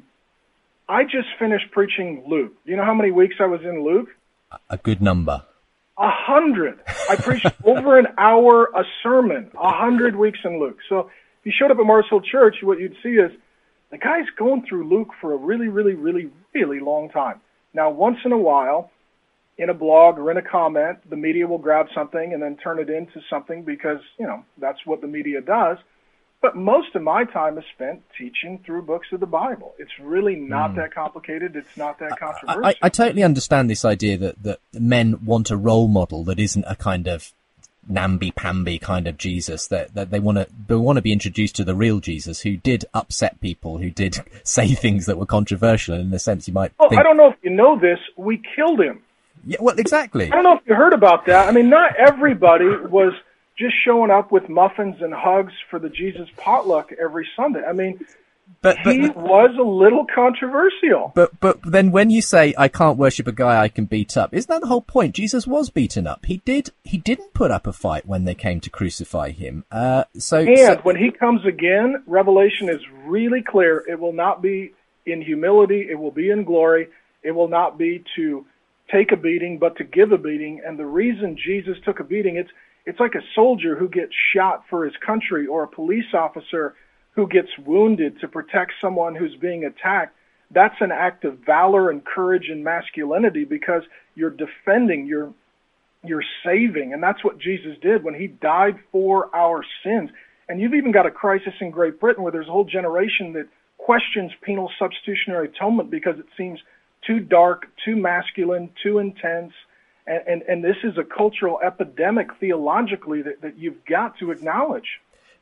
I just finished preaching Luke. You know how many weeks I was in Luke? A good number. A hundred. I preached over an hour a sermon, a hundred weeks in Luke. So if you showed up at Mars Hill Church, what you'd see is the guy's going through Luke for a really, really, really, really long time. Now, once in a while, in a blog or in a comment, the media will grab something and then turn it into something because, you know, that's what the media does. But most of my time is spent teaching through books of the Bible. It's really not mm. that complicated. It's not that controversial. I, I, I totally understand this idea that, that men want a role model that isn't a kind of namby-pamby kind of Jesus, that, that they want to they want to be introduced to the real Jesus who did upset people, who did say things that were controversial. And in a sense, you might Oh, think, I don't know if you know this. We killed him. Yeah, well, exactly. I don't know if you heard about that. I mean, not everybody was just showing up with muffins and hugs for the Jesus potluck every Sunday. I mean, but, but, he was a little controversial. But but then when you say I can't worship a guy I can beat up, isn't that the whole point? Jesus was beaten up. He did. He didn't put up a fight when they came to crucify him. Uh, so and so, when he comes again, Revelation is really clear. It will not be in humility. It will be in glory. It will not be to take a beating, but to give a beating. And the reason Jesus took a beating, it's it's like a soldier who gets shot for his country, or a police officer who gets wounded to protect someone who's being attacked. That's an act of valor and courage and masculinity because you're defending, you're, you're saving. And that's what Jesus did when he died for our sins. And you've even got a crisis in Great Britain where there's a whole generation that questions penal substitutionary atonement because it seems too dark, too masculine, too intense. And, and, and this is a cultural epidemic theologically that, that you've got to acknowledge.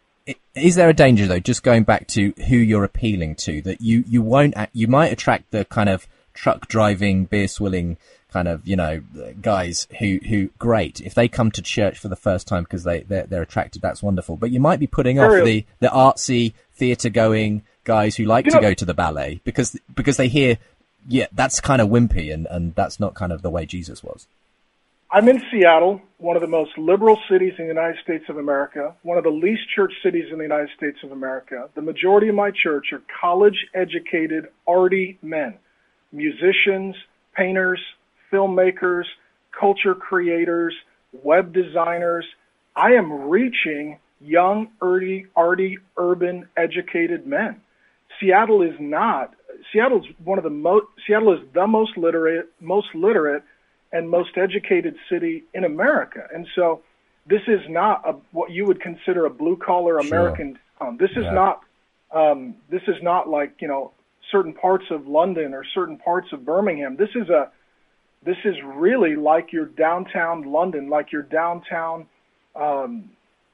Is there a danger, though, just going back to who you're appealing to, that you, you won't, you might attract the kind of truck driving, beer swilling kind of, you know, guys who, who, great, if they come to church for the first time because they, they're, they're attracted, that's wonderful. But you might be putting off the, the artsy, theatre going guys who like you to know, go to the ballet because, because they hear, yeah, that's kind of wimpy and, and that's not kind of the way Jesus was. I'm in Seattle, one of the most liberal cities in the United States of America, one of the least church cities in the United States of America. The majority of my church are college-educated, arty men, musicians, painters, filmmakers, culture creators, web designers. I am reaching young, arty, arty, urban, educated men. Seattle is not. Seattle is one of the most. Seattle is the most literate, most literate, and most educated city in America. And so, this is not a, what you would consider a blue-collar American Sure. town. This is Yeah. not. Um, this is not like you know certain parts of London or certain parts of Birmingham. This is a. This is really like your downtown London, like your downtown. Um,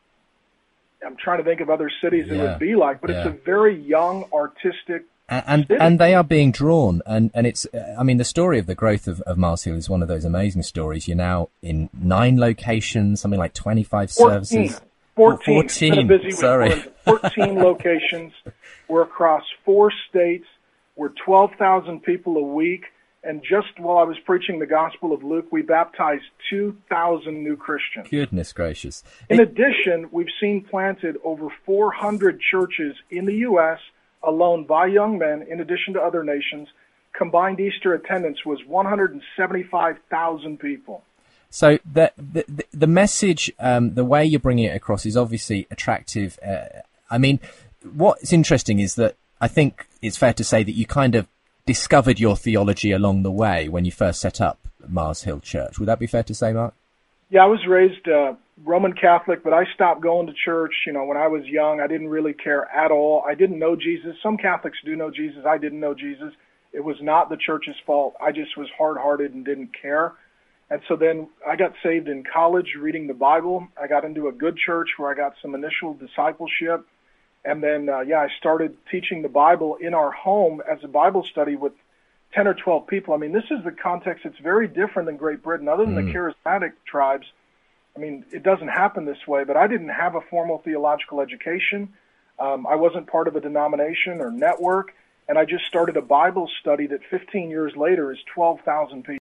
I'm trying to think of other cities it Yeah. would be like, but Yeah. it's a very young, artistic. And and, city. and they are being drawn, and and it's. I mean, the story of the growth of, of Mars Hill is one of those amazing stories. You're now in nine locations, something like twenty-five fourteen, services. fourteen. fourteen. It's been a busy week. Sorry. We're in fourteen locations. We're across four states. We're twelve thousand people a week. And just while I was preaching the Gospel of Luke, we baptized two thousand new Christians. Goodness gracious! In It- addition, we've seen planted over four hundred churches in the U S alone by young men, in addition to other nations. Combined Easter attendance was one hundred seventy-five thousand people. So the the the message, um, the way you're bringing it across is obviously attractive. Uh, I mean, what's interesting is that I think it's fair to say that you kind of discovered your theology along the way when you first set up Mars Hill Church. Would that be fair to say, Mark? Yeah, I was raised uh, Roman Catholic, but I stopped going to church. You know, when I was young, I didn't really care at all. I didn't know Jesus. Some Catholics do know Jesus. I didn't know Jesus. It was not the church's fault. I just was hard-hearted and didn't care. And so then I got saved in college reading the Bible. I got into a good church where I got some initial discipleship. And then, uh, yeah, I started teaching the Bible in our home as a Bible study with ten or twelve people. I mean, this is the context. It's very different than Great Britain. Other than mm. the charismatic tribes, I mean, it doesn't happen this way. But I didn't have a formal theological education. Um, I wasn't part of a denomination or network. And I just started a Bible study that fifteen years later is twelve thousand people.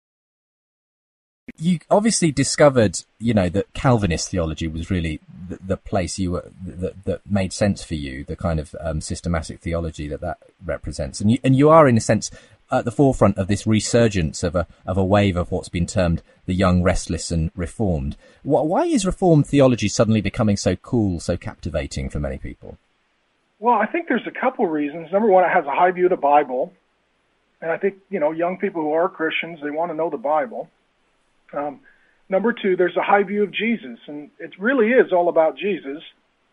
You obviously discovered, you know, that Calvinist theology was really the, the place you were that, that made sense for you, the kind of um, systematic theology that that represents, and you and you are in a sense at the forefront of this resurgence of a of a wave of what's been termed the young, restless, and reformed. Why is Reformed theology suddenly becoming so cool, so captivating for many people? Well, I think there's a couple reasons. Number one, it has a high view of the Bible, and I think you know young people who are Christians, they want to know the Bible. Um, number two, there's a high view of Jesus, and it really is all about Jesus.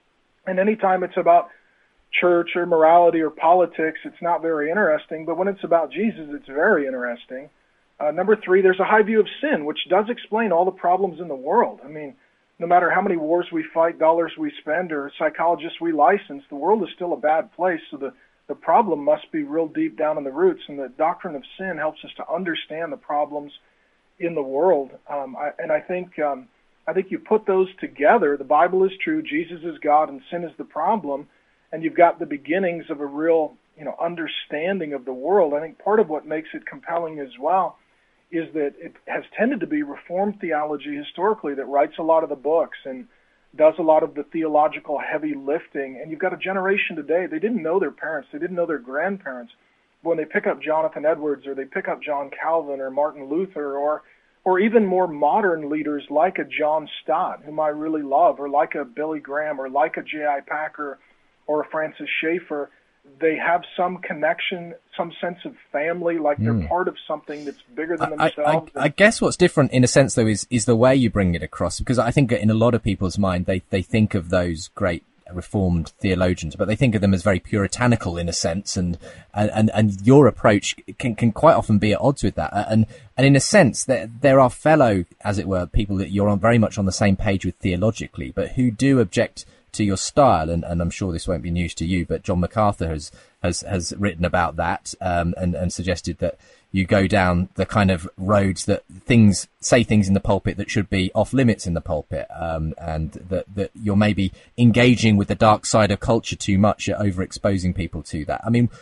And anytime it's about church or morality or politics, it's not very interesting. But when it's about Jesus, it's very interesting. Uh, number three, there's a high view of sin, which does explain all the problems in the world. I mean, no matter how many wars we fight, dollars we spend, or psychologists we license, the world is still a bad place. So the, the problem must be real deep down in the roots. And the doctrine of sin helps us to understand the problems in the world, um, I, and I think um, I think you put those together. The Bible is true, Jesus is God, and sin is the problem, and you've got the beginnings of a real, you know, understanding of the world. I think part of what makes it compelling as well is that it has tended to be Reformed theology historically that writes a lot of the books and does a lot of the theological heavy lifting. And you've got a generation today, they didn't know their parents, they didn't know their grandparents. When they pick up Jonathan Edwards or they pick up John Calvin or Martin Luther or or even more modern leaders like a John Stott, whom I really love, or like a Billy Graham or like a J I Packer or a Francis Schaeffer, they have some connection, some sense of family, like they're mm. part of something that's bigger than I, themselves. I, I guess what's different in a sense, though, is, is the way you bring it across, because I think in a lot of people's mind, they, they think of those great Reformed theologians, but they think of them as very puritanical in a sense, and and and your approach can can quite often be at odds with that. And and in a sense, there there are fellow, as it were, people that you're on very much on the same page with theologically, but who do object to your style. And, and I'm sure this won't be news to you, but John MacArthur has has has written about that, um, and and suggested that you go down the kind of roads that things say things in the pulpit that should be off limits in the pulpit, um, and that, that you're maybe engaging with the dark side of culture too much, you're overexposing people to that. I mean,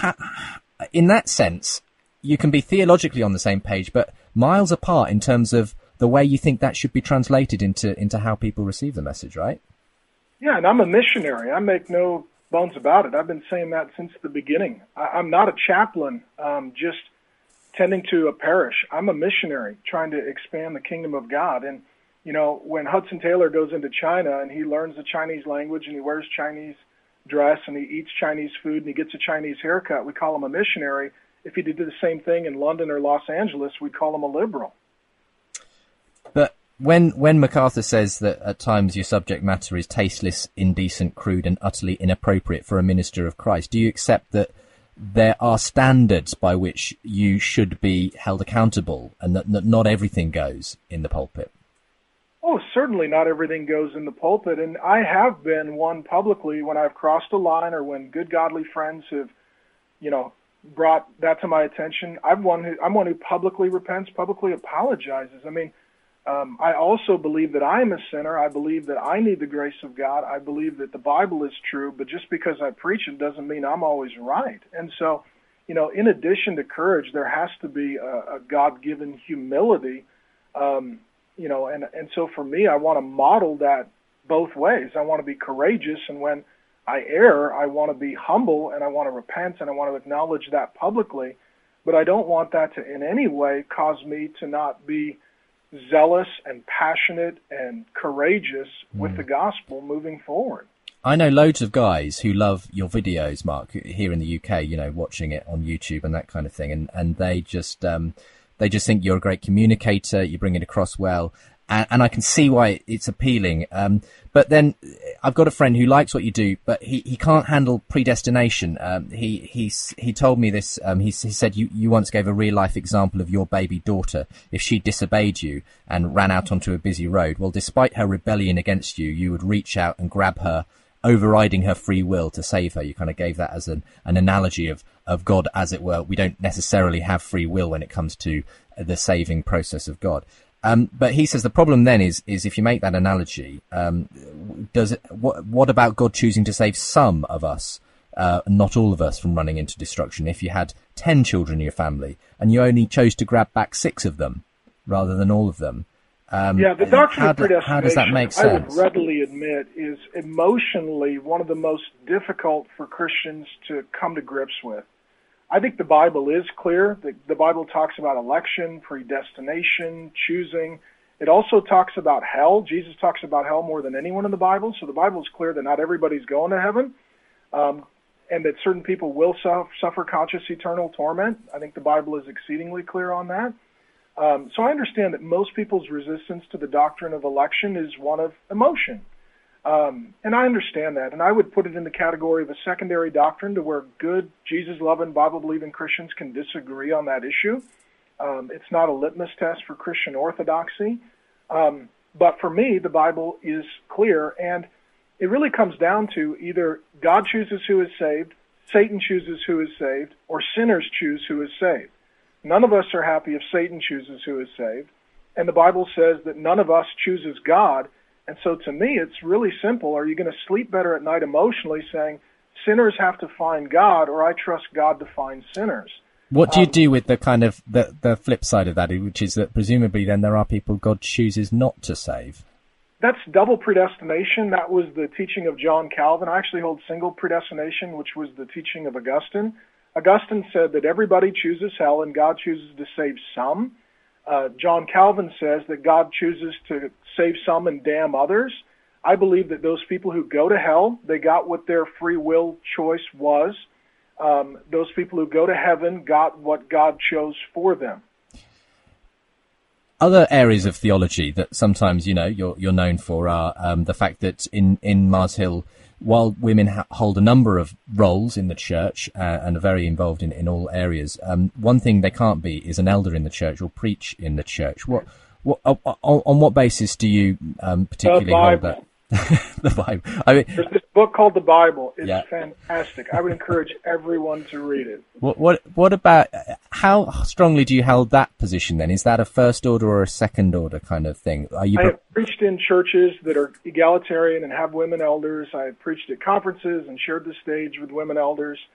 ha- in that sense, you can be theologically on the same page, but miles apart in terms of the way you think that should be translated into into how people receive the message, right? Yeah, and I'm a missionary. I make no bones about it. I've been saying that since the beginning. I, I'm not a chaplain, um, just tending to a parish. I'm a missionary trying to expand the kingdom of God. And, you know, when Hudson Taylor goes into China and he learns the Chinese language and he wears Chinese dress and he eats Chinese food and he gets a Chinese haircut, we call him a missionary. If he did the same thing in London or Los Angeles, we'd call him a liberal. But when when MacArthur says that at times your subject matter is tasteless, indecent, crude, and utterly inappropriate for a minister of Christ, do you accept that there are standards by which you should be held accountable and that, that not everything goes in the pulpit? Oh, certainly not everything goes in the pulpit. And I have been one publicly when I've crossed a line or when good godly friends have, you know, brought that to my attention. I'm one who, I'm one who publicly repents, publicly apologizes. I mean, um, I also believe that I am a sinner. I believe that I need the grace of God. I believe that the Bible is true, but just because I preach it doesn't mean I'm always right. And so, you know, in addition to courage, there has to be a, a God-given humility. Um, you know, and, and so for me, I want to model that both ways. I want to be courageous, and when I err, I want to be humble, and I want to repent, and I want to acknowledge that publicly. But I don't want that to in any way cause me to not be zealous and passionate and courageous mm. with the gospel moving forward. I know loads of guys who love your videos, Mark, here in the U K, you know, watching it on YouTube and that kind of thing. And, and they just, um, they just think you're a great communicator. You bring it across well. And, and I can see why it's appealing. Um, but then I've got a friend who likes what you do, but he, he can't handle predestination. Um, he, he's, he told me this, um, he, he said you, you once gave a real life example of your baby daughter. If she disobeyed you and ran out onto a busy road, well, despite her rebellion against you, you would reach out and grab her, overriding her free will to save her. You kind of gave that as an, an analogy of, of God, as it were. We don't necessarily have free will when it comes to the saving process of God. Um, but he says the problem then is, is if you make that analogy, um, does it, what, what about God choosing to save some of us, uh, not all of us, from running into destruction? If you had ten children in your family and you only chose to grab back six of them rather than all of them, um, yeah, the doctrine how, of predestination, how does that make sense? I would readily admit, is emotionally one of the most difficult for Christians to come to grips with. I think the Bible is clear. The, the Bible talks about election, predestination, choosing. It also talks about hell. Jesus talks about hell more than anyone in the Bible. So the Bible is clear that not everybody's going to heaven, um, and that certain people will suffer, suffer conscious eternal torment. I think the Bible is exceedingly clear on that. Um, so I understand that most people's resistance to the doctrine of election is one of emotion. Um, and I understand that, and I would put it in the category of a secondary doctrine to where good, Jesus-loving, Bible-believing Christians can disagree on that issue. Um, it's not a litmus test for Christian orthodoxy. Um, but for me, the Bible is clear, and it really comes down to either God chooses who is saved, Satan chooses who is saved, or sinners choose who is saved. None of us are happy if Satan chooses who is saved, and the Bible says that none of us chooses God. And so to me, it's really simple. Are you going to sleep better at night emotionally saying, sinners have to find God, or I trust God to find sinners? What do you um, do with the kind of the, the flip side of that, which is that presumably then there are people God chooses not to save? That's double predestination. That was the teaching of John Calvin. I actually hold single predestination, which was the teaching of Augustine. Augustine said that everybody chooses hell and God chooses to save some. Uh, John Calvin says that God chooses to save some and damn others. I believe that those people who go to hell, they got what their free will choice was. Um, those people who go to heaven got what God chose for them. Other areas of theology that sometimes, you know, you're you're known for are um, the fact that in, in Mars Hill, while women ha- hold a number of roles in the church uh, and are very involved in, in all areas, um, one thing they can't be is an elder in the church or preach in the church. What, what on, on what basis do you um, particularly hold that? The Bible. I mean, there's this book called the Bible. It's yeah. fantastic. I would encourage everyone to read it. What what what about how strongly do you hold that position then? Is that a first order or a second order kind of thing? Are you? I have preached in churches that are egalitarian and have women elders. I have preached at conferences and shared the stage with women elders.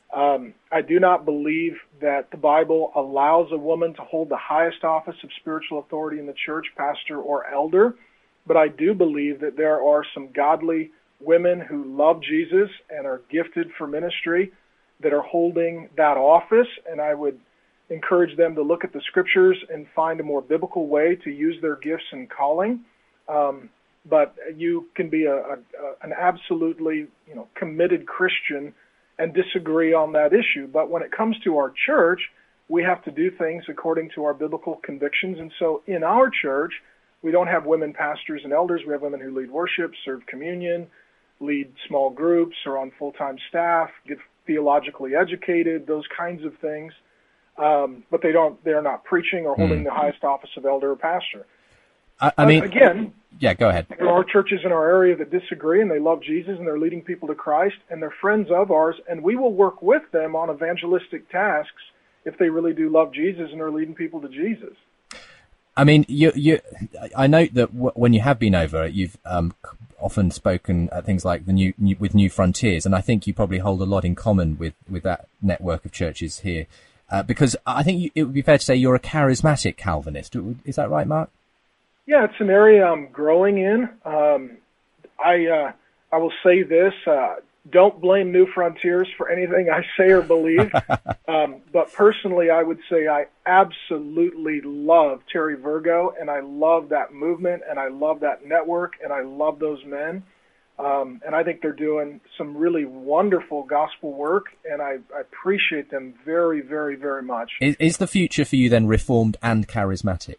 Um, I do not believe that the Bible allows a woman to hold the highest office of spiritual authority in the church, pastor or elder, but I do believe that there are some godly women who love Jesus and are gifted for ministry that are holding that office, and I would encourage them to look at the scriptures and find a more biblical way to use their gifts and calling. Um, but you can be a, a, an absolutely, you know, committed Christian and disagree on that issue. But when it comes to our church, we have to do things according to our biblical convictions. And so in our church, we don't have women pastors and elders. We have women who lead worship, serve communion, lead small groups, are on full-time staff, get theologically educated, those kinds of things. Um, but they don't, they're not preaching or holding mm. the highest office of elder or pastor. I, I mean, uh, again, yeah, go ahead. There are churches in our area that disagree, and they love Jesus, and they're leading people to Christ, and they're friends of ours, and we will work with them on evangelistic tasks if they really do love Jesus and are leading people to Jesus. I mean, you, you, I note that w- when you have been over, you've um, often spoken at things like the new, new with New Frontiers, and I think you probably hold a lot in common with, with that network of churches here, uh, because I think you, it would be fair to say you're a charismatic Calvinist. Is that right, Mark? Yeah, it's an area I'm growing in. Um, I uh, I will say this: uh, don't blame New Frontiers for anything I say or believe. um, but personally, I would say I absolutely love Terry Virgo, and I love that movement, and I love that network, and I love those men. Um, and I think they're doing some really wonderful gospel work, and I, I appreciate them very, very, very much. Is, is the future for you then Reformed and charismatic?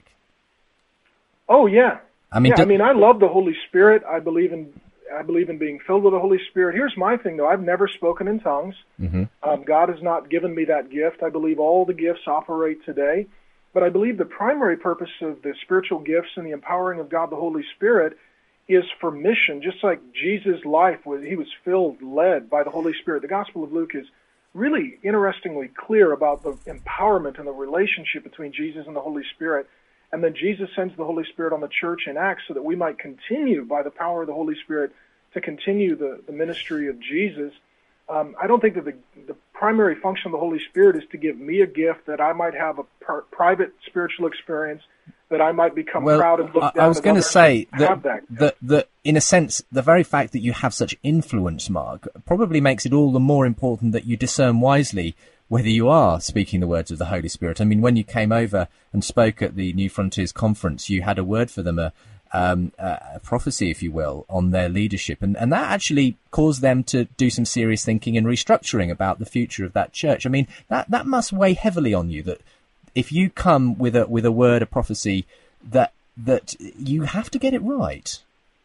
Oh yeah, I mean, yeah. do- I mean, I love the Holy Spirit. I believe in, I believe in being filled with the Holy Spirit. Here's my thing, though: I've never spoken in tongues. Mm-hmm. Um, God has not given me that gift. I believe all the gifts operate today, but I believe the primary purpose of the spiritual gifts and the empowering of God, the Holy Spirit, is for mission. Just like Jesus' life was, he was filled, led by the Holy Spirit. The Gospel of Luke is really interestingly clear about the empowerment and the relationship between Jesus and the Holy Spirit. And then Jesus sends the Holy Spirit on the church in Acts so that we might continue by the power of the Holy Spirit to continue the, the ministry of Jesus. Um, I don't think that the, the primary function of the Holy Spirit is to give me a gift that I might have a per, private spiritual experience, that I might become well, proud and look I, down. I was going to say that, that, that, that, in a sense, the very fact that you have such influence, Mark, probably makes it all the more important that you discern wisely whether you are speaking the words of the Holy Spirit. I mean, when you came over and spoke at the New Frontiers conference, you had a word for them, a, um, a prophecy, if you will, on their leadership. And, and that actually caused them to do some serious thinking and restructuring about the future of that church. I mean, that, that must weigh heavily on you, that if you come with a, with a word, a prophecy, that, that you have to get it right.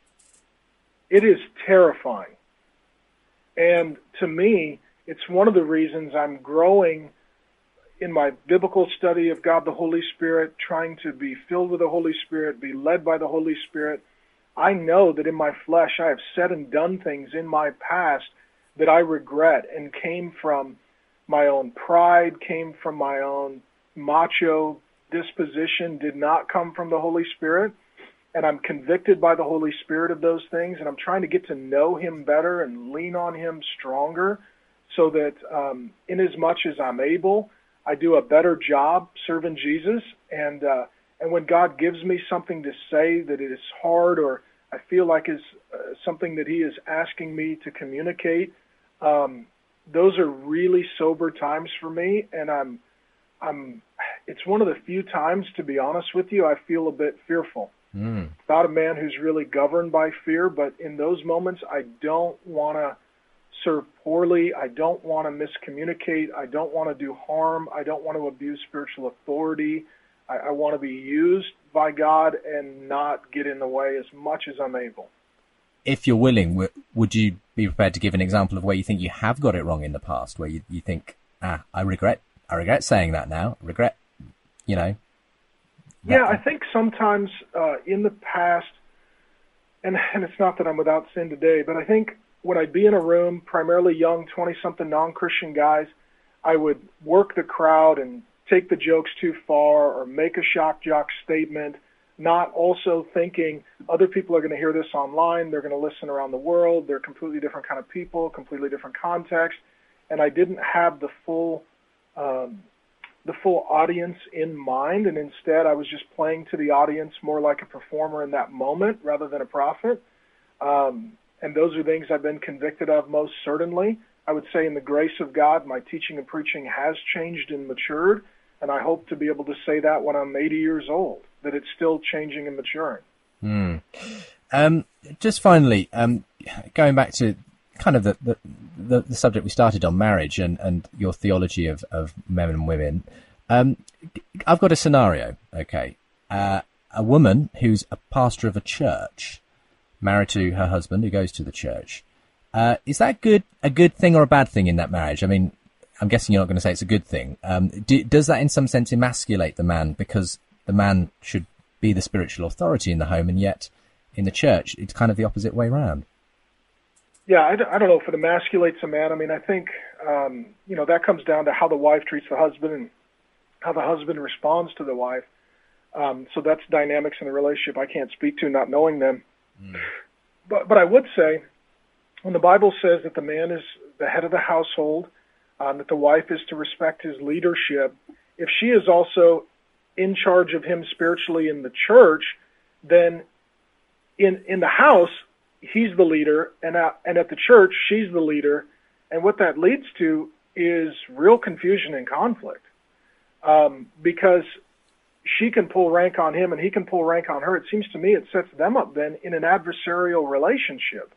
It is terrifying. And to me, it's one of the reasons I'm growing in my biblical study of God the Holy Spirit, trying to be filled with the Holy Spirit, be led by the Holy Spirit. I know that in my flesh I have said and done things in my past that I regret and came from my own pride, came from my own macho disposition, did not come from the Holy Spirit. And I'm convicted by the Holy Spirit of those things, and I'm trying to get to know Him better and lean on Him stronger, so that um, in as much as I'm able, I do a better job serving Jesus. And uh, and when God gives me something to say that is hard, or I feel like is uh, something that He is asking me to communicate, um, those are really sober times for me. And I'm I'm it's one of the few times, to be honest with you, I feel a bit fearful. Mm. Not a man who's really governed by fear, but in those moments, I don't want to serve poorly. I don't want to miscommunicate. I don't want to do harm. I don't want to abuse spiritual authority. I, I want to be used by God and not get in the way as much as I'm able. If you're willing, w- would you be prepared to give an example of where you think you have got it wrong in the past, where you, you think, ah, I regret, I regret saying that now, regret, you know? Yeah, I think sometimes uh, in the past, and, and it's not that I'm without sin today, but I think when I'd be in a room, primarily young, twenty-something non-Christian guys, I would work the crowd and take the jokes too far or make a shock jock statement, not also thinking other people are going to hear this online, they're going to listen around the world, they're completely different kind of people, completely different context, and I didn't have the full um, the full audience in mind, and instead I was just playing to the audience more like a performer in that moment rather than a prophet. Um, and those are things I've been convicted of most certainly. I would say in the grace of God, my teaching and preaching has changed and matured, and I hope to be able to say that when I'm eighty years old, that it's still changing and maturing. Mm. Um, just finally, um, going back to kind of the, the, the, the subject we started on, marriage and, and your theology of, of men and women. Um, I've got a scenario, okay. Uh, a woman who's a pastor of a church, married to her husband who goes to the church. Uh, is that good, a good thing or a bad thing in that marriage? I mean, I'm guessing you're not going to say it's a good thing. Um, do, does that in some sense emasculate the man because the man should be the spiritual authority in the home, and yet in the church it's kind of the opposite way around? Yeah, I don't, I don't know if it emasculates a man. I mean, I think, um, you know, that comes down to how the wife treats the husband and how the husband responds to the wife. Um, so that's dynamics in the relationship I can't speak to, not knowing them. Mm. But but I would say, when the Bible says that the man is the head of the household, um, that the wife is to respect his leadership, if she is also in charge of him spiritually in the church, then in in the house, he's the leader, and at, and at the church, she's the leader. And what that leads to is real confusion and conflict, um, because she can pull rank on him and he can pull rank on her. It seems to me it sets them up then in an adversarial relationship,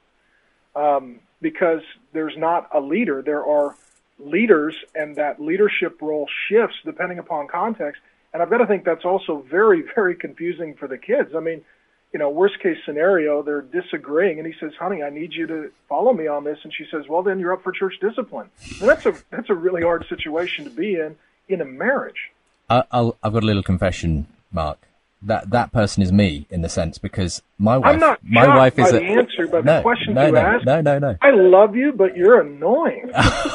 um, because there's not a leader. There are leaders, and that leadership role shifts depending upon context. And I've got to think that's also very, very confusing for the kids. I mean, you know, worst case scenario, they're disagreeing, and he says, "Honey, I need you to follow me on this." And she says, "Well, then you're up for church discipline." And that's a that's a really hard situation to be in in a marriage. I, I'll, I've got a little confession, Mark. That that person is me in the sense because my wife. I'm not my wife by is the a, answer, but no, the questions no, you no, ask. No, no, no. I love you, but you're annoying.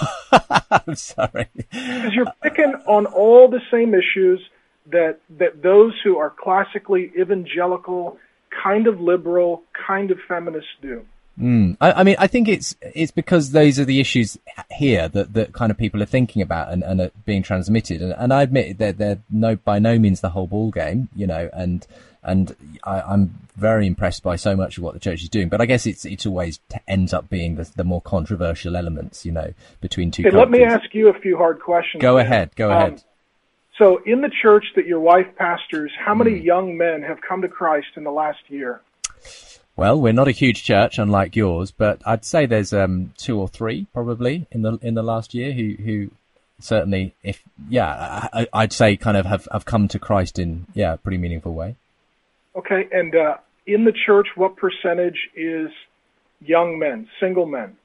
I'm sorry. Because you're picking on all the same issues that that those who are classically evangelical, kind of liberal, kind of feminists do. Mm. I, I mean, I think it's it's because those are the issues here that, that kind of people are thinking about and, and are being transmitted. And, and I admit that they're no by no means the whole ball game, you know. And and I, I'm very impressed by so much of what the church is doing. But I guess it's it's always t- ends up being the, the more controversial elements, you know, between two. Okay, let me ask you a few hard questions. Go then. ahead. Go um, ahead. So, in the church that your wife pastors, how many Mm. young men have come to Christ in the last year? Well, we're not a huge church, unlike yours, but I'd say there's um, two or three probably in the in the last year who, who certainly, if yeah, I, I'd say kind of have, have come to Christ in yeah a pretty meaningful way. Okay, and uh, in the church, what percentage is young men, single men?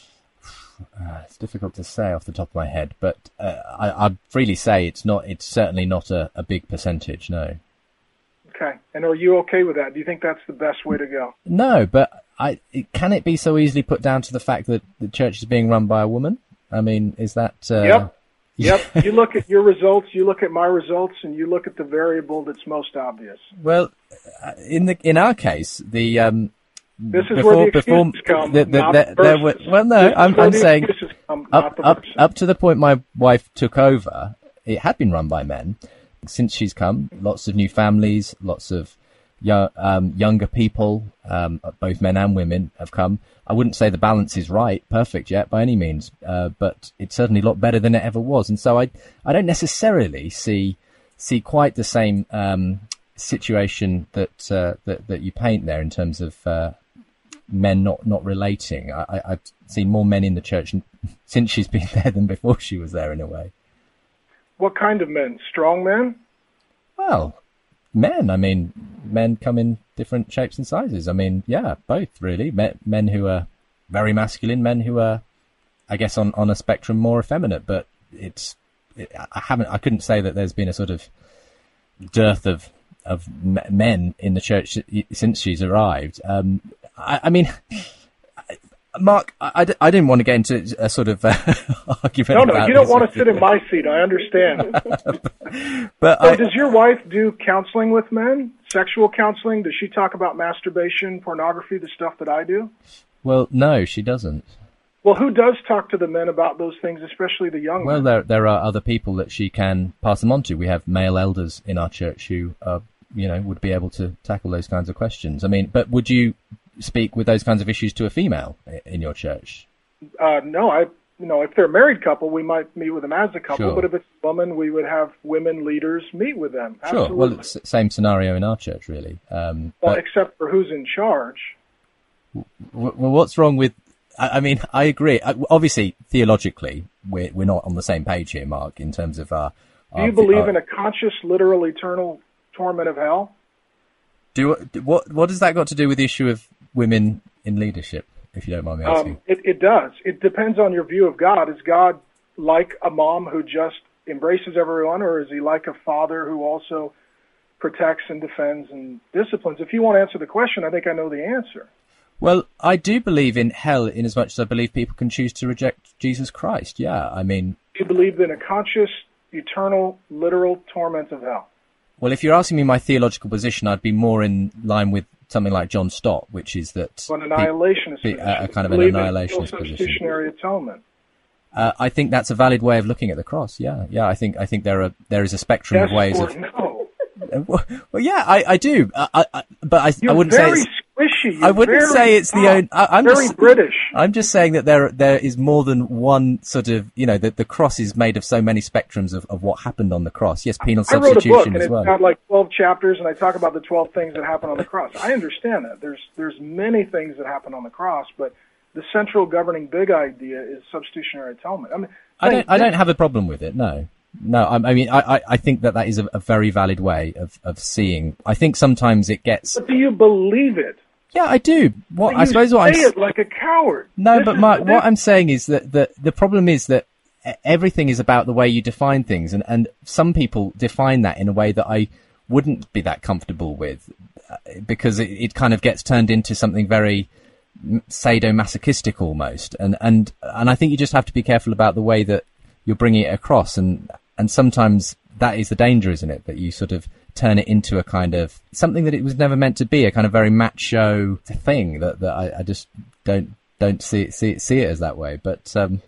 Uh, it's difficult to say off the top of my head, but uh, I, I'd freely say it's not. It's certainly not a, a big percentage. No. Okay, and are you okay with that? Do you think that's the best way to go? No, but I it, can it be so easily put down to the fact that the church is being run by a woman? I mean, is that? Uh, yep. Yep. You look at your results, you look at my results, and you look at the variable that's most obvious. Well, in the in our case, the um, this is before, where the excuses before, come. The, the, not the, the there were, well, no, I'm, I'm saying come, up up up to the point my wife took over, it had been run by men. Since she's come, lots of new families, lots of young, um, younger people, um, both men and women have come. I wouldn't say the balance is right, perfect yet by any means, uh, but it's certainly a lot better than it ever was. And so I, I don't necessarily see see quite the same um, situation that, uh, that that you paint there in terms of uh, men not, not relating. I, I, I've seen more men in the church since she's been there than before she was there, in a way. What kind of men? Strong men? Well, men. I mean, men come in different shapes and sizes. I mean, yeah, both really. Men, men who are very masculine, men who are, I guess, on, on a spectrum more effeminate. But it's, it, I haven't, I couldn't say that there's been a sort of dearth of of men in the church since she's arrived. Um, I, I mean. Mark, I, I didn't want to get into a sort of uh, argument. No, no, about you don't this. want to sit in my seat. I understand. But so I, does your wife do counseling with men? Sexual counseling? Does she talk about masturbation, pornography, the stuff that I do? Well, no, she doesn't. Well, who does talk to the men about those things, especially the young Well, men? there there are other people that she can pass them on to. We have male elders in our church who, are, you know, would be able to tackle those kinds of questions. I mean, but would you speak with those kinds of issues to a female in your church? Uh, no, I, you know, if they're a married couple, we might meet with them as a couple. Sure. But if it's a woman, we would have women leaders meet with them. Sure. Absolutely. Well, it's the same scenario in our church, really. Um, well, but, except for who's in charge. well, what's wrong with? I, I mean, I agree. I, obviously, theologically, we're we're not on the same page here, Mark, in terms of our. Do you our, believe our, in a conscious, literal, eternal torment of hell? Do what? What does that got to do with the issue of women in leadership? If you don't mind me asking. Um, it, it does. It depends on your view of God. Is God like a mom who just embraces everyone, or is he like a father who also protects and defends and disciplines? If you want to answer the question, I think I know the answer. Well, I do believe in hell in as much as I believe people can choose to reject Jesus Christ. Yeah, I mean... Do you believe in a conscious, eternal, literal torment of hell? Well, if you're asking me my theological position, I'd be more in line with something like John Stott, which is that... Well, an annihilationist be, position. a, a kind of an Believe annihilationist in position. Substitutionary atonement. Uh, I think that's a valid way of looking at the cross. Yeah, yeah. I think I think there are there is a spectrum Yes of ways or of. No. Well, well, yeah, I, I do. I, I, but I, You're I wouldn't very say it's. squishy. You're I wouldn't very say it's the soft, only. I'm very just, British. I'm just saying that there there is more than one sort of. You know, that the cross is made of so many spectrums of, of what happened on the cross. Yes, penal I wrote a book, substitution and as it's well. got like twelve chapters, and I talk about the twelve things that happen on the cross. I understand that. There's there's many things that happen on the cross, but the central governing big idea is substitutionary atonement. I mean, I don't. I don't have a problem with it. No, no. I, I mean, I, I think that that is a, a very valid way of, of seeing. I think sometimes it gets. But do you believe it? Yeah, I do. What But I suppose you what I'm say it like a coward. no, This but is Mark, this- what I'm saying is that the the problem is that everything is about the way you define things, and and some people define that in a way that I wouldn't be that comfortable with, because it, it kind of gets turned into something very sadomasochistic almost, and and and I think you just have to be careful about the way that you're bringing it across, and and sometimes that is the danger, isn't it? That you sort of turn it into a kind of something that it was never meant to be, a kind of very macho thing that that I, I just don't don't see it, see it, see it as that way. But um,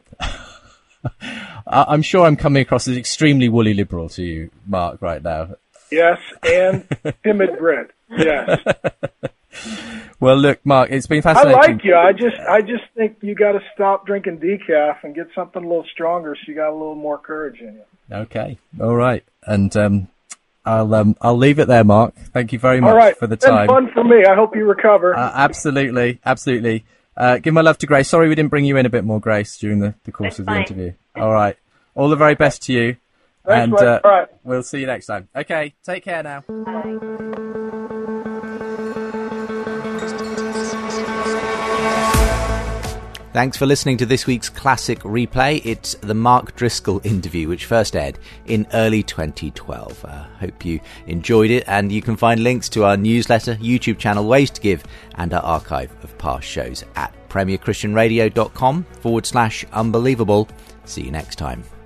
I'm sure I'm coming across as extremely woolly liberal to you, Mark, right now. Yes, and timid Brit. Yes. Well, look, Mark, it's been I fascinating. like you. I just I just think you got to stop drinking decaf and get something a little stronger so you got a little more courage in you. Okay, all right, and um, I'll um, I'll leave it there, Mark. Thank you very much All right. for the It's been time. fun for me. I hope you recover. Uh, absolutely, absolutely. Uh, give my love to Grace. Sorry we didn't bring you in a bit more, Grace, during the, the course That's of the fine. interview. All right, all the very best to you, Thanks, and Mike. uh, All right. we'll see you next time. Okay, take care now. Thanks for listening to this week's Classic Replay. It's the Mark Driscoll interview, which first aired in early twenty twelve. I uh, hope you enjoyed it, and you can find links to our newsletter, YouTube channel, Ways to Give, and our archive of past shows at premierchristianradio.com forward slash unbelievable. See you next time.